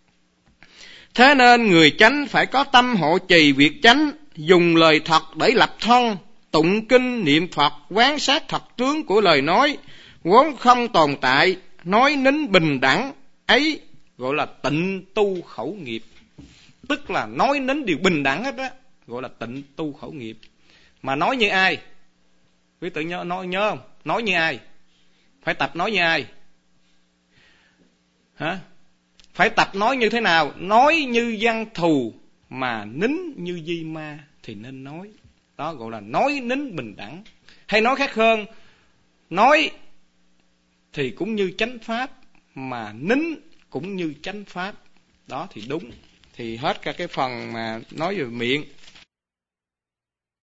Thế nên người chánh phải có tâm hộ trì việc chánh, dùng lời thật để lập thân, tụng kinh niệm Phật, quán sát thật tướng của lời nói, vốn không tồn tại, nói nín bình đẳng, ấy gọi là tịnh tu khẩu nghiệp. Tức là nói nín điều bình đẳng hết á, gọi là tịnh tu khẩu nghiệp. Mà nói như ai? Quý tự nhớ không? Nói như ai? Phải tập nói như ai? Hả? Phải tập nói như thế nào? Nói như văn thù mà nín như di ma thì nên nói. Đó gọi là nói nín bình đẳng. Hay nói khác hơn, nói thì cũng như chánh pháp, mà nín cũng như chánh pháp. Đó thì đúng. Thì hết cả cái phần mà nói về miệng.